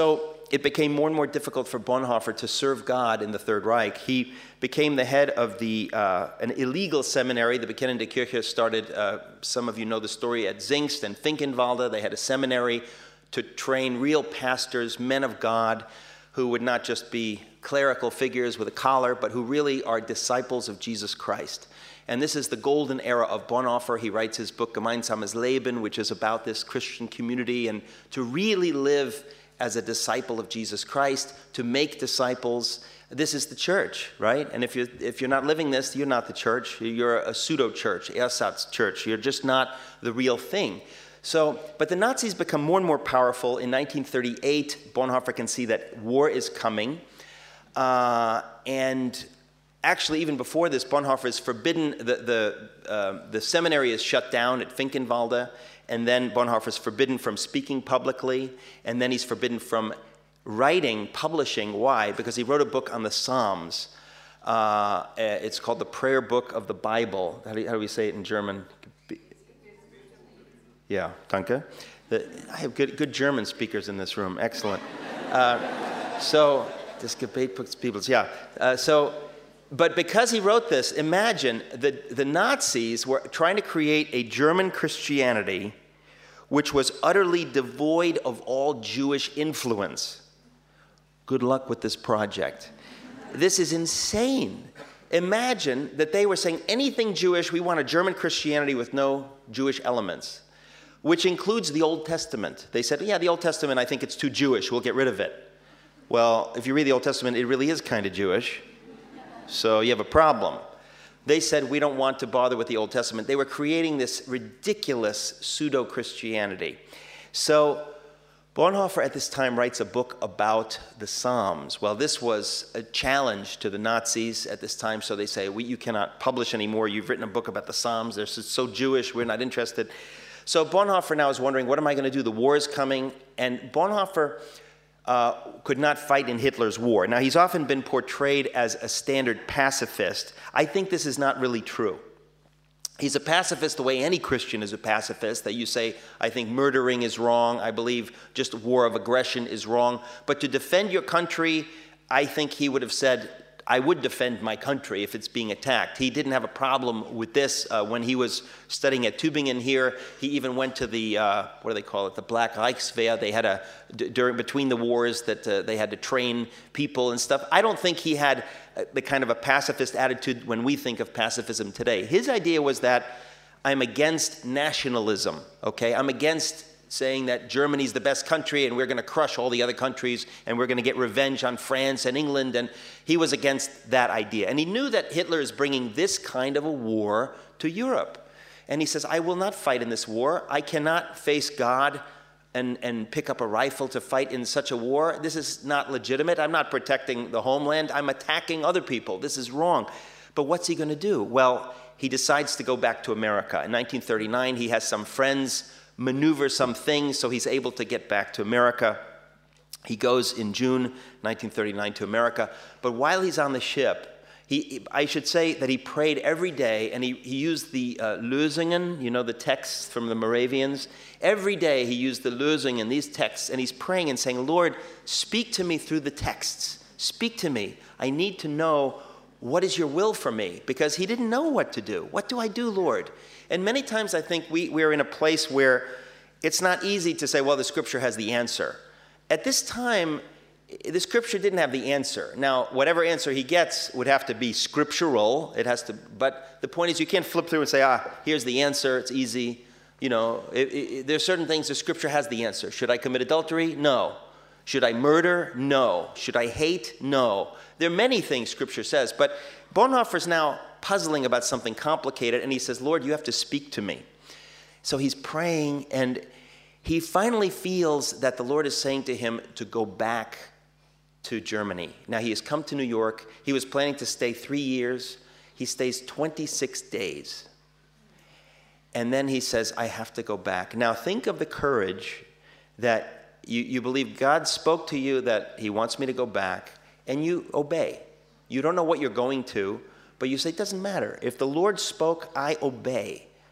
it became more and more difficult for Bonhoeffer to serve God in the Third Reich. He became the head of the uh, an illegal seminary. The Bekennende Kirche started, uh, some of you know the story, at Zingst and Finkenwalde. They had a seminary to train real pastors, men of God, who would not just be clerical figures with a collar, but who really are disciples of Jesus Christ. And this is the golden era of Bonhoeffer. He writes his book Gemeinsames Leben, which is about this Christian community and to really live as a disciple of Jesus Christ, to make disciples. This is the church, right? And if you're, if you're not living this, you're not the church. You're a pseudo-church, ersatz church. You're just not the real thing. So, but the Nazis become more and more powerful. In nineteen thirty-eight, Bonhoeffer can see that war is coming. Uh, and actually, even before this, Bonhoeffer is forbidden, the, the, uh, the seminary is shut down at Finkenwalde, and then Bonhoeffer is forbidden from speaking publicly, and then he's forbidden from writing, publishing. Why? Because he wrote a book on the Psalms. Uh, it's called the Prayer Book of the Bible. How do, you, how do we say it in German? Yeah, danke. The, I have good, good German speakers in this room. Excellent. Uh, so, das Gebetbuch des Bibels, yeah. Uh, so, but because he wrote this, imagine the, the Nazis were trying to create a German Christianity which was utterly devoid of all Jewish influence. Good luck with this project. This is insane. Imagine that they were saying anything Jewish, we want a German Christianity with no Jewish elements, which includes the Old Testament. They said, yeah, the Old Testament, I think it's too Jewish, we'll get rid of it. Well, if you read the Old Testament, it really is kind of Jewish. So you have a problem. They said, we don't want to bother with the Old Testament. They were creating this ridiculous pseudo-Christianity. So Bonhoeffer at this time writes a book about the Psalms. Well, this was a challenge to the Nazis at this time, so they say, we, you cannot publish anymore. You've written a book about the Psalms. They're so Jewish, we're not interested. So Bonhoeffer now is wondering, what am I going to do? The war is coming. And Bonhoeffer Uh, could not fight in Hitler's war. Now, he's often been portrayed as a standard pacifist. I think this is not really true. He's a pacifist the way any Christian is a pacifist, that you say, I think murdering is wrong, I believe just war of aggression is wrong. But to defend your country, I think he would have said, I would defend my country if it's being attacked. He didn't have a problem with this uh, when he was studying at Tübingen here. He even went to the, uh, what do they call it, the Black Reichswehr. They had a, d during, between the wars that uh, they had to train people and stuff. I don't think he had uh, the kind of a pacifist attitude when we think of pacifism today. His idea was that I'm against nationalism, okay? I'm against saying that Germany's the best country and we're going to crush all the other countries and we're going to get revenge on France and England. And he was against that idea. And he knew that Hitler is bringing this kind of a war to Europe. And he says, I will not fight in this war. I cannot face God and, and pick up a rifle to fight in such a war. This is not legitimate. I'm not protecting the homeland. I'm attacking other people. This is wrong. But what's he going to do? Well, he decides to go back to America. In nineteen thirty-nine, he has some friends maneuver some things, so he's able to get back to America. He goes in June nineteen thirty-nine to America, but while he's on the ship, he, I should say that he prayed every day, and he, he used the uh, Lösungen, you know, the texts from the Moravians. Every day he used the Lösungen, these texts, and he's praying and saying, Lord, speak to me through the texts. Speak to me. I need to know what is your will for me? Because he didn't know what to do. What do I do, Lord? And many times I think we, we're in a place where it's not easy to say, well, the scripture has the answer. At this time, the scripture didn't have the answer. Now, whatever answer he gets would have to be scriptural. It has to, but the point is you can't flip through and say, ah, here's the answer, it's easy. You know, it, it, there's certain things the scripture has the answer. Should I commit adultery? No. Should I murder? No. Should I hate? No. There are many things scripture says, but Bonhoeffer's now puzzling about something complicated, and he says, Lord, you have to speak to me. So he's praying, and he finally feels that the Lord is saying to him to go back to Germany. Now, he has come to New York. He was planning to stay three years. He stays twenty-six days. And then he says, I have to go back. Now, think of the courage that you, you believe God spoke to you that he wants me to go back, and you obey. You don't know what you're going to, but you say, it doesn't matter. If the Lord spoke, I obey.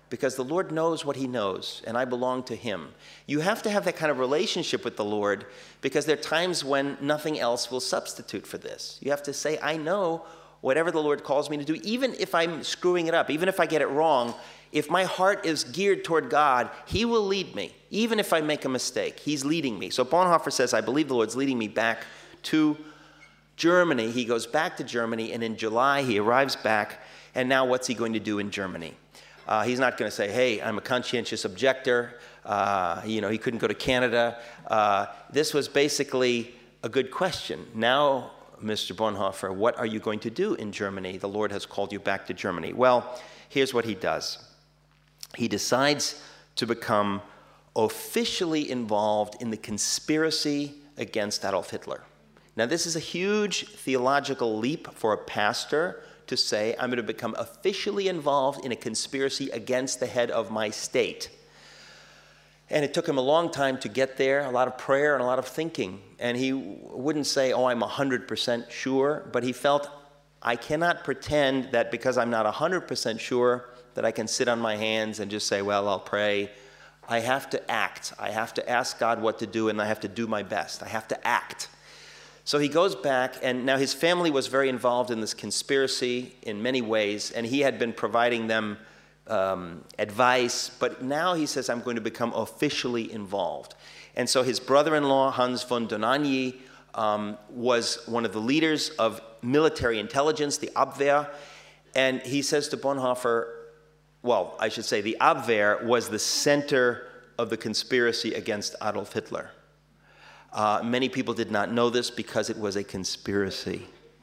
because the Lord knows what he knows, and I belong to him. You have to have that kind of relationship with the Lord, because there are times when nothing else will substitute for this. You have to say, I know whatever the Lord calls me to do, even if I'm screwing it up, even if I get it wrong, if my heart is geared toward God, he will lead me. Even if I make a mistake, he's leading me. So Bonhoeffer says, I believe the Lord's leading me back to Germany. He goes back to Germany, and in July he arrives back, and now what's he going to do in Germany? Uh, he's not going to say, hey, I'm a conscientious objector. Uh, you know, he couldn't go to Canada. Uh, this was basically a good question. Now, Mister Bonhoeffer, what are you going to do in Germany? The Lord has called you back to Germany. Well, here's what he does. He decides to become officially involved in the conspiracy against Adolf Hitler. Now, this is a huge theological leap for a pastor to say, I'm going to become officially involved in a conspiracy against the head of my state. And it took him a long time to get there, a lot of prayer and a lot of thinking. And he wouldn't say, oh, I'm one hundred percent sure, but he felt, I cannot pretend that because I'm not one hundred percent sure that I can sit on my hands and just say, well, I'll pray. I have to act. I have to ask God what to do, and I have to do my best. I have to act. So he goes back, and now his family was very involved in this conspiracy in many ways, and he had been providing them um, advice, but now he says, I'm going to become officially involved. And so his brother-in-law, Hans von Dohnanyi, um, was one of the leaders of military intelligence, the Abwehr, and he says to Bonhoeffer, well, I should say the Abwehr was the center of the conspiracy against Adolf Hitler. Uh, many people did not know this because it was a conspiracy.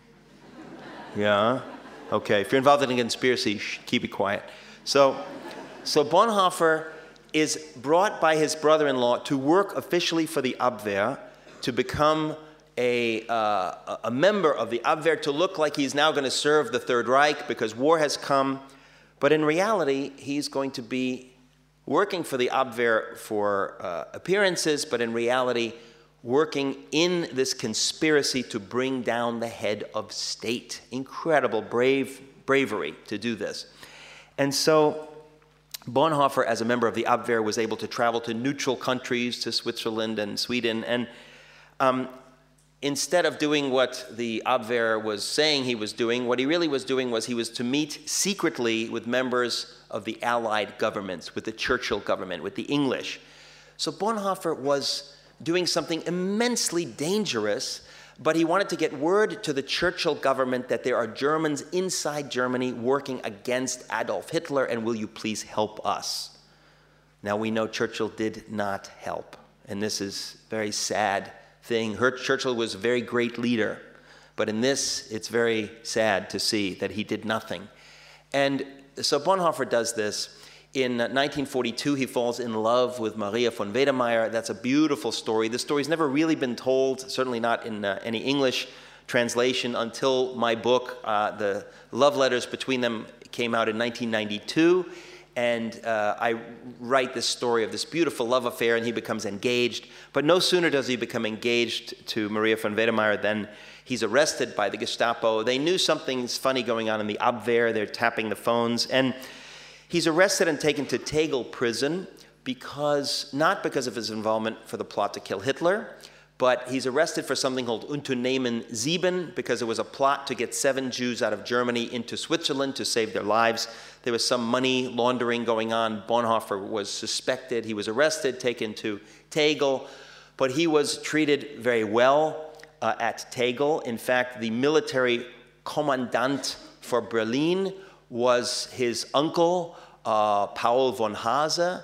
Yeah? Okay, if you're involved in a conspiracy, shh, keep it quiet. So, so Bonhoeffer is brought by his brother-in-law to work officially for the Abwehr, to become a, uh, a member of the Abwehr, to look like he's now going to serve the Third Reich because war has come. But in reality, he's going to be working for the Abwehr for uh, appearances, but in reality, working in this conspiracy to bring down the head of state. Incredible brave bravery to do this. And so Bonhoeffer, as a member of the Abwehr, was able to travel to neutral countries, to Switzerland and Sweden, and um, instead of doing what the Abwehr was saying he was doing, what he really was doing was he was to meet secretly with members of the Allied governments, with the Churchill government, with the English. So Bonhoeffer was doing something immensely dangerous, but he wanted to get word to the Churchill government that there are Germans inside Germany working against Adolf Hitler, and will you please help us? Now we know Churchill did not help, and this is a very sad thing. Her, Churchill was a very great leader, but in this, it's very sad to see that he did nothing. And so Bonhoeffer does this. In nineteen forty-two, he falls in love with Maria von Wedemeyer. That's a beautiful story. The story's never really been told, certainly not in uh, any English translation, until my book, uh, The Love Letters Between Them, came out in nineteen ninety-two. And uh, I write this story of this beautiful love affair, and he becomes engaged. But no sooner does he become engaged to Maria von Wedemeyer than he's arrested by the Gestapo. They knew something's funny going on in the Abwehr. They're tapping the phones. And he's arrested and taken to Tegel prison, because, not because of his involvement for the plot to kill Hitler, but he's arrested for something called Unternehmen sieben, because it was a plot to get seven Jews out of Germany into Switzerland to save their lives. There was some money laundering going on. Bonhoeffer was suspected. He was arrested, taken to Tegel, but he was treated very well uh, at Tegel. In fact, the military commandant for Berlin was his uncle, uh, Paul von Haase,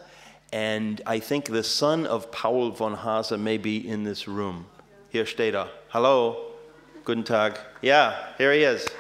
and I think the son of Paul von Haase may be in this room. Hier steht er. Hallo, guten Tag. Yeah, here he is.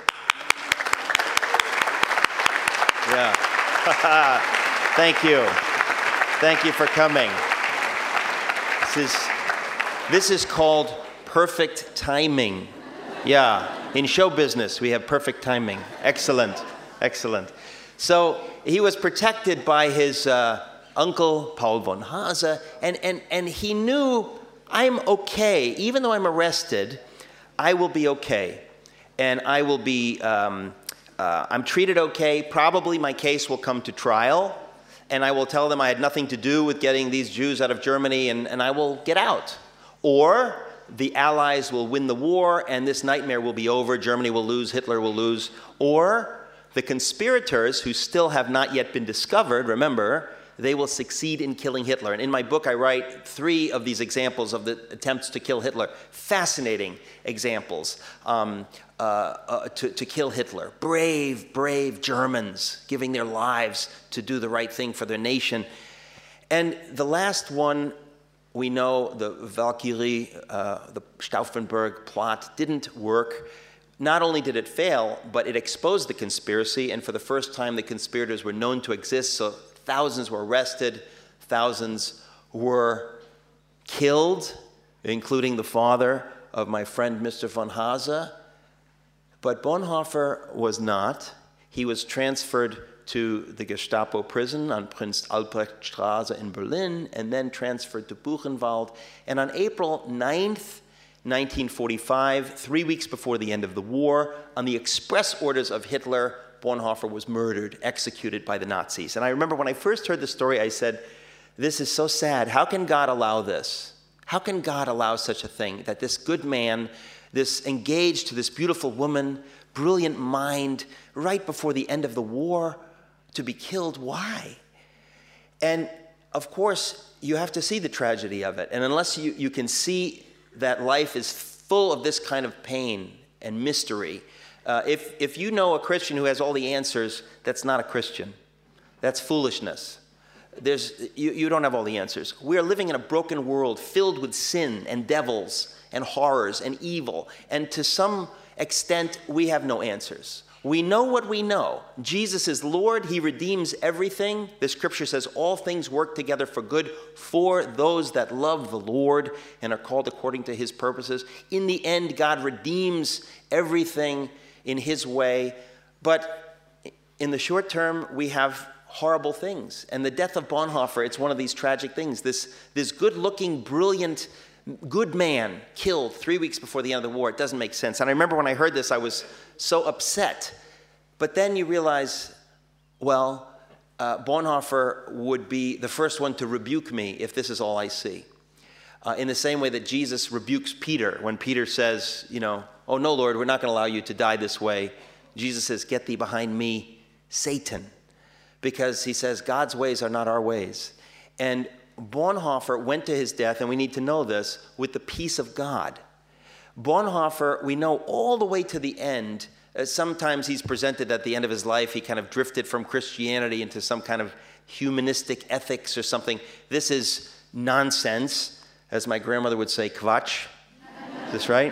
Yeah. Thank you. Thank you for coming. This is, this is called perfect timing. Yeah, in show business, we have perfect timing. Excellent. Excellent. So he was protected by his uh, uncle, Paul von Haase, and, and, and he knew, I'm okay. Even though I'm arrested, I will be okay. And I will be, um, uh, I'm treated okay. Probably my case will come to trial. and I will tell them I had nothing to do with getting these Jews out of Germany, and, and I will get out. Or the Allies will win the war, and this nightmare will be over. Germany will lose, Hitler will lose. Or the conspirators, who still have not yet been discovered, remember, they will succeed in killing Hitler. And in my book, I write three of these examples of the attempts to kill Hitler. Fascinating examples um, uh, uh, to, to kill Hitler. Brave, brave Germans giving their lives to do the right thing for their nation. And the last one, we know the Valkyrie, uh, the Stauffenberg plot didn't work. Not only did it fail, but it exposed the conspiracy, and for the first time the conspirators were known to exist, so thousands were arrested, thousands were killed, including the father of my friend Mister von Hase. But Bonhoeffer was not. He was transferred to the Gestapo prison on Prinz Albrecht Straße in Berlin, and then transferred to Buchenwald. And on April ninth, nineteen forty-five, three weeks before the end of the war, on the express orders of Hitler, Bonhoeffer was murdered, executed by the Nazis. And I remember when I first heard the story, I said, this is so sad. How can God allow this? How can God allow such a thing, that this good man, this engaged to this beautiful woman, brilliant mind, right before the end of the war, to be killed? Why? And of course, you have to see the tragedy of it. And unless you, you can see that life is full of this kind of pain and mystery, Uh, if, if you know a Christian who has all the answers, that's not a Christian. That's foolishness. There's, you, you don't have all the answers. We are living in a broken world filled with sin and devils and horrors and evil. And to some extent, we have no answers. We know what we know. Jesus is Lord. He redeems everything. The scripture says all things work together for good for those that love the Lord and are called according to his purposes. In the end, God redeems everything in his way, but in the short term, we have horrible things. And the death of Bonhoeffer, it's one of these tragic things. This, this good-looking, brilliant, good man killed three weeks before the end of the war. It doesn't make sense. And I remember when I heard this, I was so upset. But then you realize, well, uh, Bonhoeffer would be the first one to rebuke me if this is all I see. Uh, in the same way that Jesus rebukes Peter when Peter says, you know, oh, no, Lord, we're not going to allow you to die this way. Jesus says, get thee behind me, Satan. Because he says, God's ways are not our ways. And Bonhoeffer went to his death, and we need to know this, with the peace of God. Bonhoeffer, we know all the way to the end. Uh, sometimes he's presented at the end of his life, he kind of drifted from Christianity into some kind of humanistic ethics or something. This is nonsense, as my grandmother would say, Quatsch. Is this right?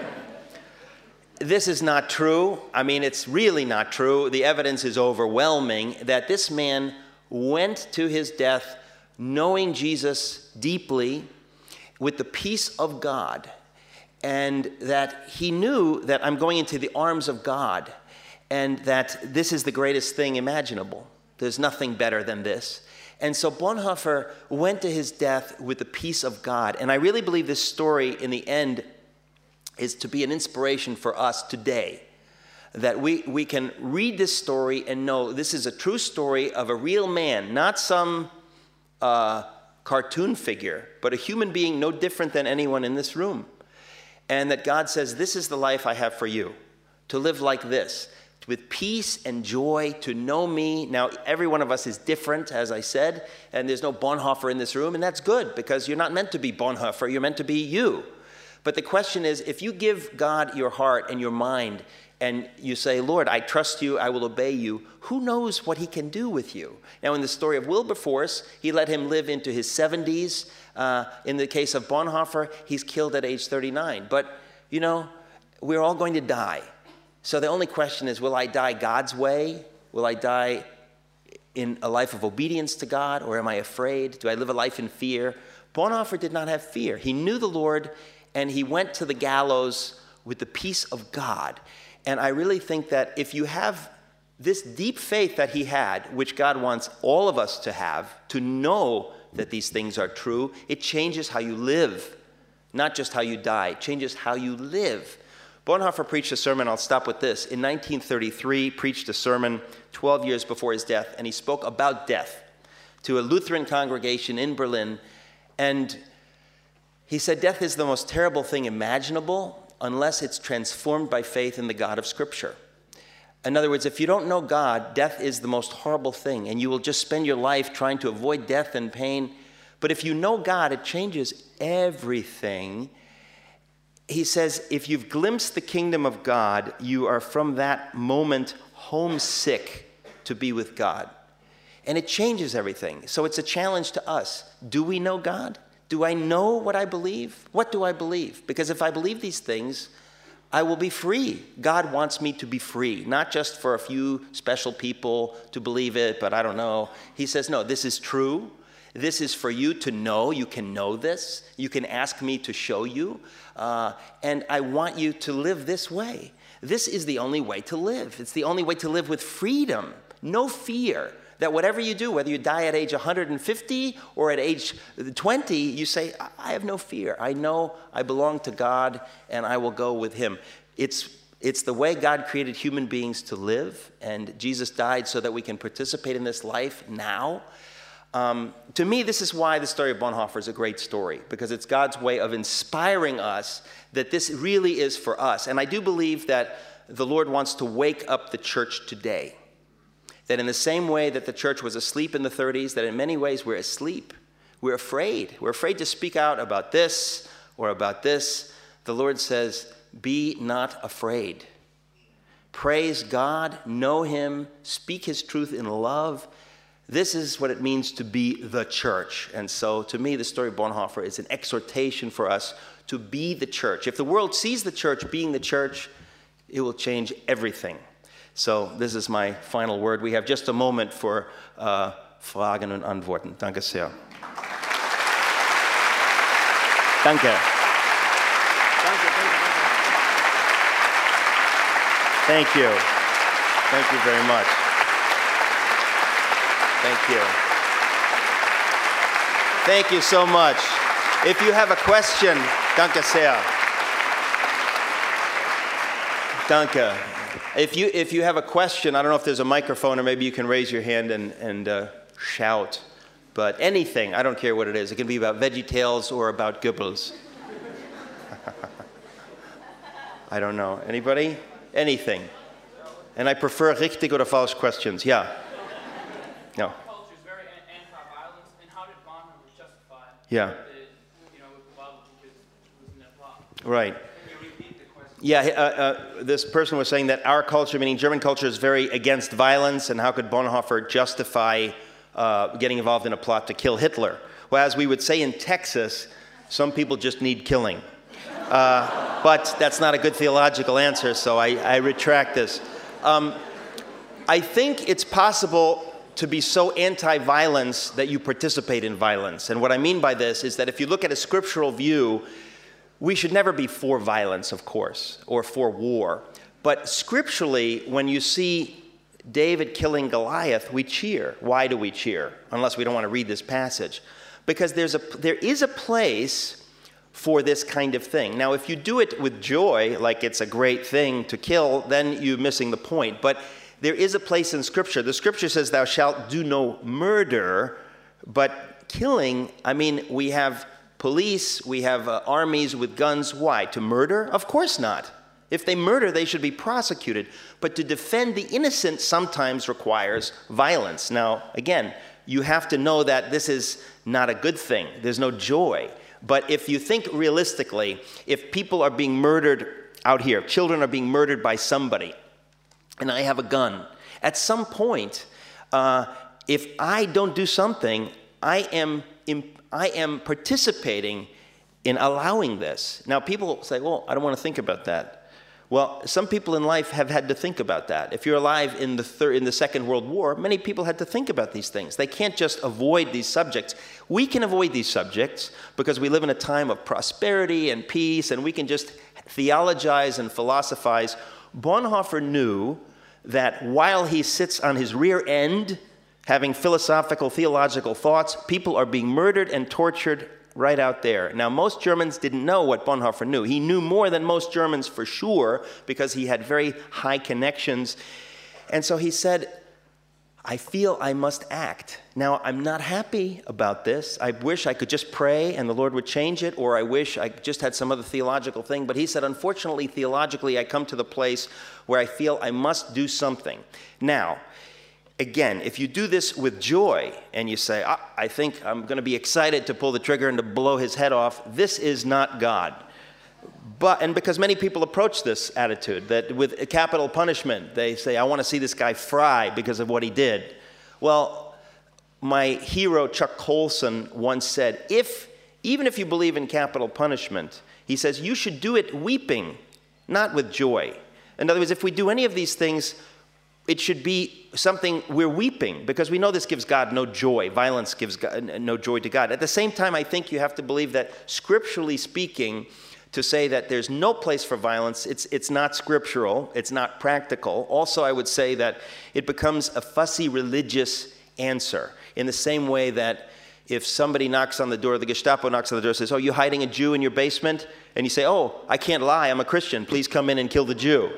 This is not true. I mean, it's really not true. The evidence is overwhelming that this man went to his death knowing Jesus deeply with the peace of God, and that he knew that I'm going into the arms of God, and that this is the greatest thing imaginable. There's nothing better than this. And so Bonhoeffer went to his death with the peace of God. And I really believe this story in the end is to be an inspiration for us today, that we, we can read this story and know this is a true story of a real man, not some uh, cartoon figure, but a human being no different than anyone in this room. And that God says, this is the life I have for you, to live like this, with peace and joy, to know me. Now, every one of us is different, as I said, and there's no Bonhoeffer in this room, and that's good, because you're not meant to be Bonhoeffer, you're meant to be you. But the question is, if you give God your heart and your mind, and you say, Lord, I trust you, I will obey you, who knows what he can do with you? Now, in the story of Wilberforce, he let him live into his seventies. Uh, in the case of Bonhoeffer, he's killed at age thirty-nine. But, you know, we're all going to die. So the only question is, will I die God's way? Will I die in a life of obedience to God, or am I afraid? Do I live a life in fear? Bonhoeffer did not have fear. He knew the Lord, and he went to the gallows with the peace of God. And I really think that if you have this deep faith that he had, which God wants all of us to have, to know that these things are true, it changes how you live, not just how you die. It changes how you live. Bonhoeffer preached a sermon, I'll stop with this. In nineteen thirty-three, preached a sermon twelve years before his death, and he spoke about death to a Lutheran congregation in Berlin, and he said, death is the most terrible thing imaginable unless it's transformed by faith in the God of Scripture. In other words, if you don't know God, death is the most horrible thing, and you will just spend your life trying to avoid death and pain. But if you know God, it changes everything. He says, if you've glimpsed the kingdom of God, you are from that moment homesick to be with God. And it changes everything. So it's a challenge to us. Do we know God? Do I know what I believe? What do I believe? Because if I believe these things, I will be free. God wants me to be free, not just for a few special people to believe it, but I don't know. He says, no, this is true. This is for you to know. You can know this. You can ask me to show you. Uh, and I want you to live this way. This is the only way to live. It's the only way to live with freedom, no fear. That whatever you do, whether you die at age one hundred fifty or at age twenty, you say, I have no fear. I know I belong to God and I will go with him. It's, it's the way God created human beings to live, and Jesus died so that we can participate in this life now. Um, to me, this is why the story of Bonhoeffer is a great story, because it's God's way of inspiring us that this really is for us. And I do believe that the Lord wants to wake up the church today. That in the same way that the church was asleep in the thirties, that in many ways we're asleep. We're afraid. We're afraid to speak out about this or about this. The Lord says, be not afraid. Praise God, know him, speak his truth in love. This is what it means to be the church. And so to me, the story of Bonhoeffer is an exhortation for us to be the church. If the world sees the church being the church, it will change everything. So this is my final word. We have just a moment for uh, Fragen und Antworten. Danke sehr. Danke. Danke, danke, danke. Thank you. Thank you very much. Thank you. Thank you so much. If you have a question, danke sehr. Danke. If you, if you have a question, I don't know if there's a microphone, or maybe you can raise your hand and, and uh, shout. But anything, I don't care what it is. It can be about VeggieTales or about Goebbels. I don't know. Anybody? Anything. And I prefer richtig oder falsch questions. Yeah. No. Culture is very anti-violence, and how did Bonhoeffer justify Yeah. the, you know, violence because it was in that law? Right. Yeah, uh, uh, this person was saying that our culture, meaning German culture, is very against violence, and how could Bonhoeffer justify uh, getting involved in a plot to kill Hitler? Well, as we would say in Texas, some people just need killing. Uh, but that's not a good theological answer, so I, I retract this. Um, I think it's possible to be so anti-violence that you participate in violence. And what I mean by this is that if you look at a scriptural view, we should never be for violence, of course, or for war. But scripturally, when you see David killing Goliath, we cheer. Why do we cheer? Unless we don't want to read this passage. Because there's a, there is a place for this kind of thing. Now, if you do it with joy, like it's a great thing to kill, then you're missing the point. But there is a place in Scripture. The Scripture says, thou shalt do no murder, but killing, I mean, we have police, we have uh, armies with guns. Why? To murder? Of course not. If they murder, they should be prosecuted. But to defend the innocent sometimes requires violence. Now, again, you have to know that this is not a good thing. There's no joy. But if you think realistically, if people are being murdered out here, children are being murdered by somebody, and I have a gun, at some point, uh, if I don't do something, I am imp- I am participating in allowing this. Now, people say, well, I don't want to think about that. Well, some people in life have had to think about that. If you're alive in the, third, in the Second World War, many people had to think about these things. They can't just avoid these subjects. We can avoid these subjects because we live in a time of prosperity and peace, and we can just theologize and philosophize. Bonhoeffer knew that while he sits on his rear end, having philosophical, theological thoughts, people are being murdered and tortured right out there. Now, most Germans didn't know what Bonhoeffer knew. He knew more than most Germans for sure, because he had very high connections. And so he said, I feel I must act. Now, I'm not happy about this. I wish I could just pray and the Lord would change it, or I wish I just had some other theological thing. But he said, unfortunately, theologically, I come to the place where I feel I must do something. Now, again, if you do this with joy and you say, ah, I think I'm going to be excited to pull the trigger and to blow his head off, this is not God. But, and because many people approach this attitude, that with capital punishment, they say, I want to see this guy fry because of what he did. Well, my hero Chuck Colson once said, if, even if you believe in capital punishment, he says, you should do it weeping, not with joy. In other words, if we do any of these things, it should be something we're weeping, because we know this gives God no joy. Violence gives God no joy to God. At the same time, I think you have to believe that, scripturally speaking, to say that there's no place for violence, it's, it's not scriptural, it's not practical. Also, I would say that it becomes a fussy religious answer, in the same way that if somebody knocks on the door, the Gestapo knocks on the door and says, oh, you hiding a Jew in your basement? And you say, oh, I can't lie, I'm a Christian, please come in and kill the Jew.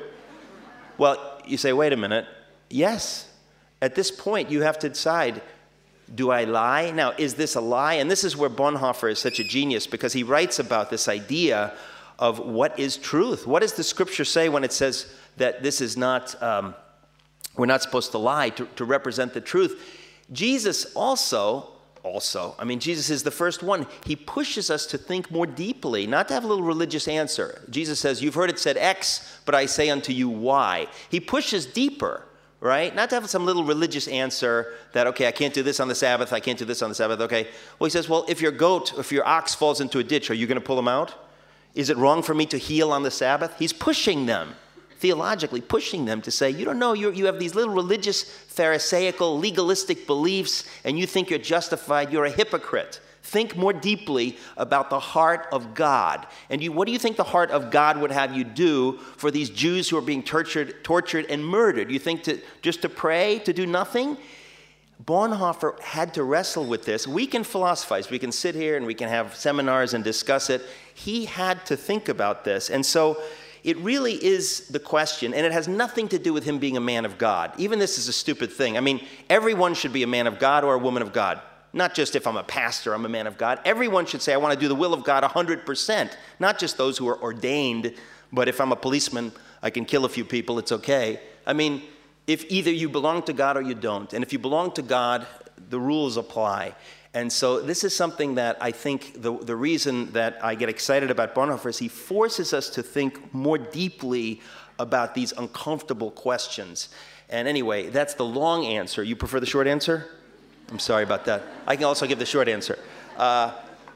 Well, you say, wait a minute, yes. At this point, you have to decide, do I lie? Now, is this a lie? And this is where Bonhoeffer is such a genius, because he writes about this idea of what is truth. What does the scripture say when it says that this is not, um, we're not supposed to lie to, to represent the truth? Jesus also, also, I mean, Jesus is the first one. He pushes us to think more deeply, not to have a little religious answer. Jesus says, you've heard it said X, but I say unto you Y. He pushes deeper. Right? Not to have some little religious answer that, okay, I can't do this on the Sabbath, I can't do this on the Sabbath, okay. Well, he says, well, if your goat, if your ox falls into a ditch, are you going to pull him out? Is it wrong for me to heal on the Sabbath? He's pushing them, theologically pushing them to say, you don't know, you're, you have these little religious, pharisaical, legalistic beliefs, and you think you're justified, you're a hypocrite. Think more deeply about the heart of God. And you, what do you think the heart of God would have you do for these Jews who are being tortured, tortured and murdered? You think to, just to pray, to do nothing? Bonhoeffer had to wrestle with this. We can philosophize. We can sit here and we can have seminars and discuss it. He had to think about this. And so it really is the question, and it has nothing to do with him being a man of God. Even this is a stupid thing. I mean, everyone should be a man of God or a woman of God. Not just if I'm a pastor, I'm a man of God. Everyone should say, I want to do the will of God one hundred percent. Not just those who are ordained, but if I'm a policeman, I can kill a few people, it's okay. I mean, if either you belong to God or you don't. And if you belong to God, the rules apply. And so this is something that I think the, the reason that I get excited about Bonhoeffer is he forces us to think more deeply about these uncomfortable questions. And anyway, that's the long answer. You prefer the short answer? I'm sorry about that. I can also give the short answer. Uh,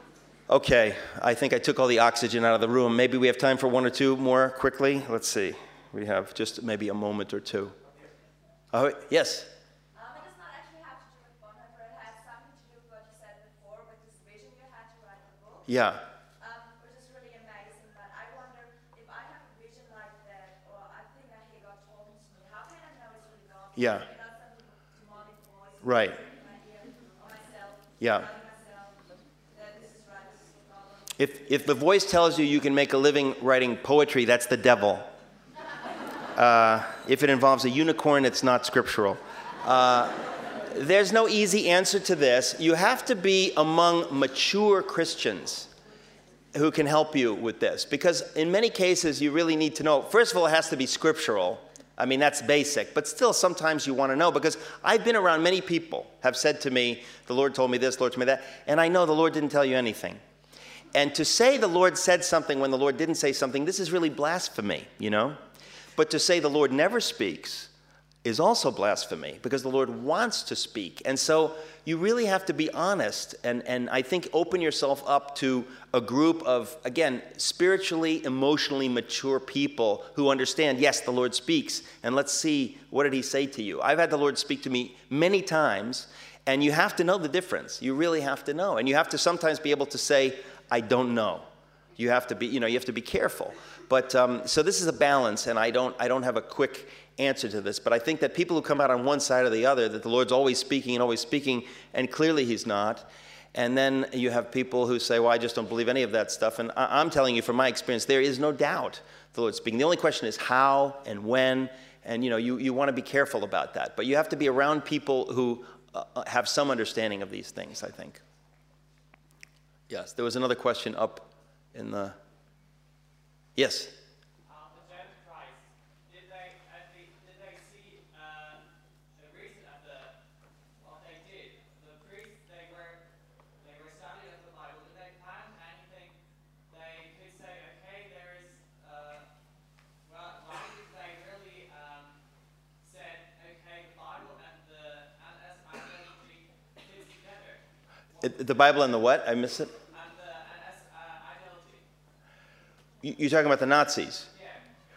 okay, I think I took all the oxygen out of the room. Maybe we have time for one or two more quickly. Let's see. We have just maybe a moment or two. Oh, yes? Um, it does not actually have to do with Bonhoeffer. It has something to do with what you said before, with this vision you had to write the book. Yeah. Um, which is really amazing. But I wonder if I have a vision like that, or I think I hear God talking to me, how can I know it's really God? Yeah. Maybe not some demonic voice. Right. Yeah. If, if the voice tells you you can make a living writing poetry, that's the devil. Uh, if it involves a unicorn, it's not scriptural. Uh, there's no easy answer to this. You have to be among mature Christians who can help you with this. Because in many cases, you really need to know. First of all, it has to be scriptural. I mean, that's basic, but still sometimes you want to know, because I've been around many people have said to me, the Lord told me this, the Lord told me that, and I know the Lord didn't tell you anything. And to say the Lord said something when the Lord didn't say something, this is really blasphemy, you know? But to say the Lord never speaks is also blasphemy, because the Lord wants to speak. And so you really have to be honest and, and I think open yourself up to a group of, again, spiritually, emotionally mature people who understand, yes, the Lord speaks, and let's see, what did he say to you? I've had the Lord speak to me many times, and you have to know the difference. You really have to know. And you have to sometimes be able to say, I don't know. You have to be, you know, you have to be careful. But um, so this is a balance, and I don't, I don't have a quick answer to this, but I think that people who come out on one side or the other, that the Lord's always speaking and always speaking, and clearly he's not. And then you have people who say, well, I just don't believe any of that stuff. And I- I'm telling you from my experience, there is no doubt the Lord speaking. The only question is how and when, and you know, you, you want to be careful about that. But you have to be around people who uh, have some understanding of these things, I think. Yes, there was another question up in the... Yes? Um, the Antichrist, did they, at the, did they see uh, the reason of the, what they did? The priests, they were, they were studying of the Bible. Did they find anything they could say, okay, there is, uh, well, why did they really um, said, okay, the Bible and the N S ideology fit together? It, the Bible and the what? I missed it. And the N S uh, ideology. You- You're talking about the Nazis? Yeah.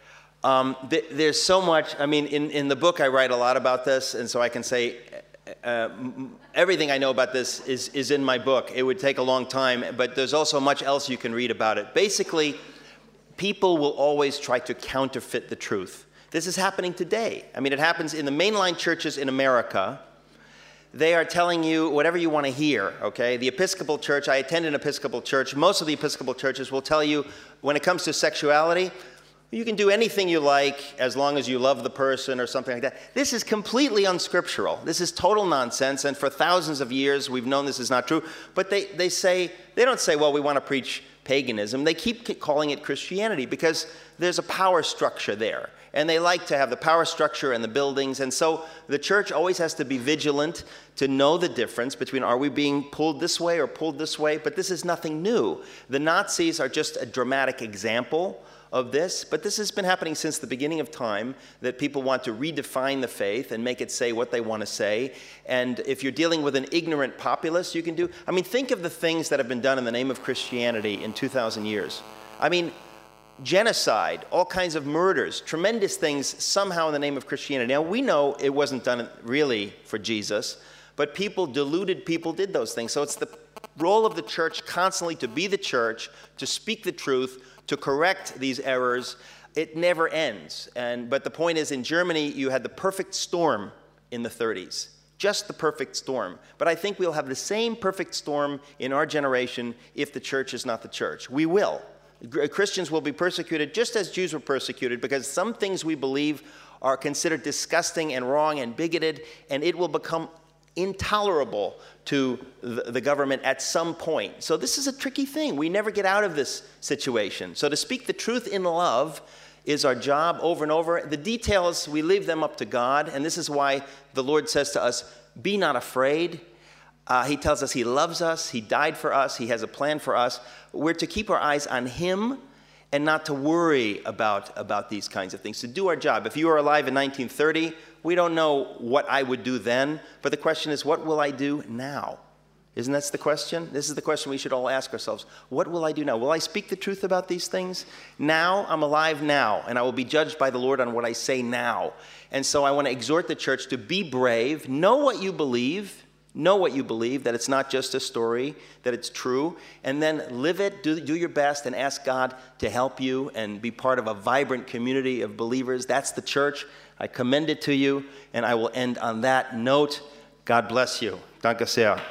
Um, th- there's so much, I mean, in, in the book I write a lot about this, and so I can say uh, m- everything I know about this is, is in my book. It would take a long time, but there's also much else you can read about it. Basically, people will always try to counterfeit the truth. This is happening today. I mean, it happens in the mainline churches in America. They are telling you whatever you want to hear, okay? The Episcopal Church, I attend an Episcopal church. Most of the Episcopal churches will tell you when it comes to sexuality, you can do anything you like as long as you love the person or something like that. This is completely unscriptural. This is total nonsense, and for thousands of years we've known this is not true. But they, they say, they don't say, well, we want to preach paganism. They keep calling it Christianity because there's a power structure there. And they like to have the power structure and the buildings. And so the church always has to be vigilant to know the difference between are we being pulled this way or pulled this way. But this is nothing new. The Nazis are just a dramatic example of this. But this has been happening since the beginning of time, that people want to redefine the faith and make it say what they want to say. And if you're dealing with an ignorant populace, you can do... I mean, think of the things that have been done in the name of Christianity in two thousand years. I mean... genocide, all kinds of murders, tremendous things somehow in the name of Christianity. Now, we know it wasn't done really for Jesus, but people, deluded people, did those things. So it's the role of the church constantly to be the church, to speak the truth, to correct these errors. It never ends. And, but the point is, in Germany, you had the perfect storm in the thirties. Just the perfect storm. But I think we'll have the same perfect storm in our generation if the church is not the church. We will. Christians will be persecuted just as Jews were persecuted because some things we believe are considered disgusting and wrong and bigoted, and it will become intolerable to the, the government at some point. So this is a tricky thing. We never get out of this situation. So to speak the truth in love is our job over and over. The details, we leave them up to God, and this is why the Lord says to us, be not afraid. Uh, he tells us he loves us, he died for us, he has a plan for us. We're to keep our eyes on him and not to worry about, about these kinds of things, to do our job. If you were alive in nineteen thirty, we don't know what I would do then, but the question is, what will I do now? Isn't that the question? This is the question we should all ask ourselves. What will I do now? Will I speak the truth about these things? Now, I'm alive now, and I will be judged by the Lord on what I say now. And so I want to exhort the church to be brave, know what you believe, know what you believe, that it's not just a story, that it's true, and then live it, do, do your best, and ask God to help you and be part of a vibrant community of believers. That's the church. I commend it to you, and I will end on that note. God bless you. Danke sehr.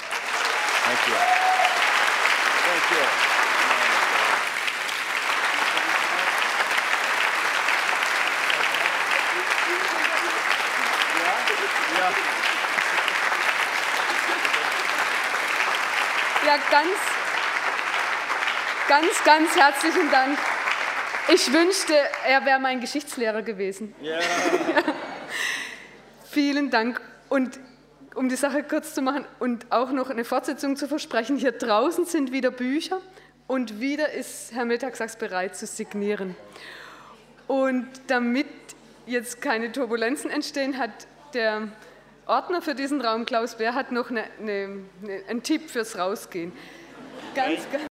Thank you. Thank you. Ja, ganz, ganz, ganz herzlichen Dank. Ich wünschte, er wäre mein Geschichtslehrer gewesen. Yeah. Vielen Dank. Und um die Sache kurz zu machen und auch noch eine Fortsetzung zu versprechen, hier draußen sind wieder Bücher und wieder ist Herr Mittagsachs bereit zu signieren. Und damit jetzt keine Turbulenzen entstehen, hat der Ordner für diesen Raum, Klaus Bär, hat noch eine, eine, eine, einen Tipp fürs Rausgehen. Ganz, ganz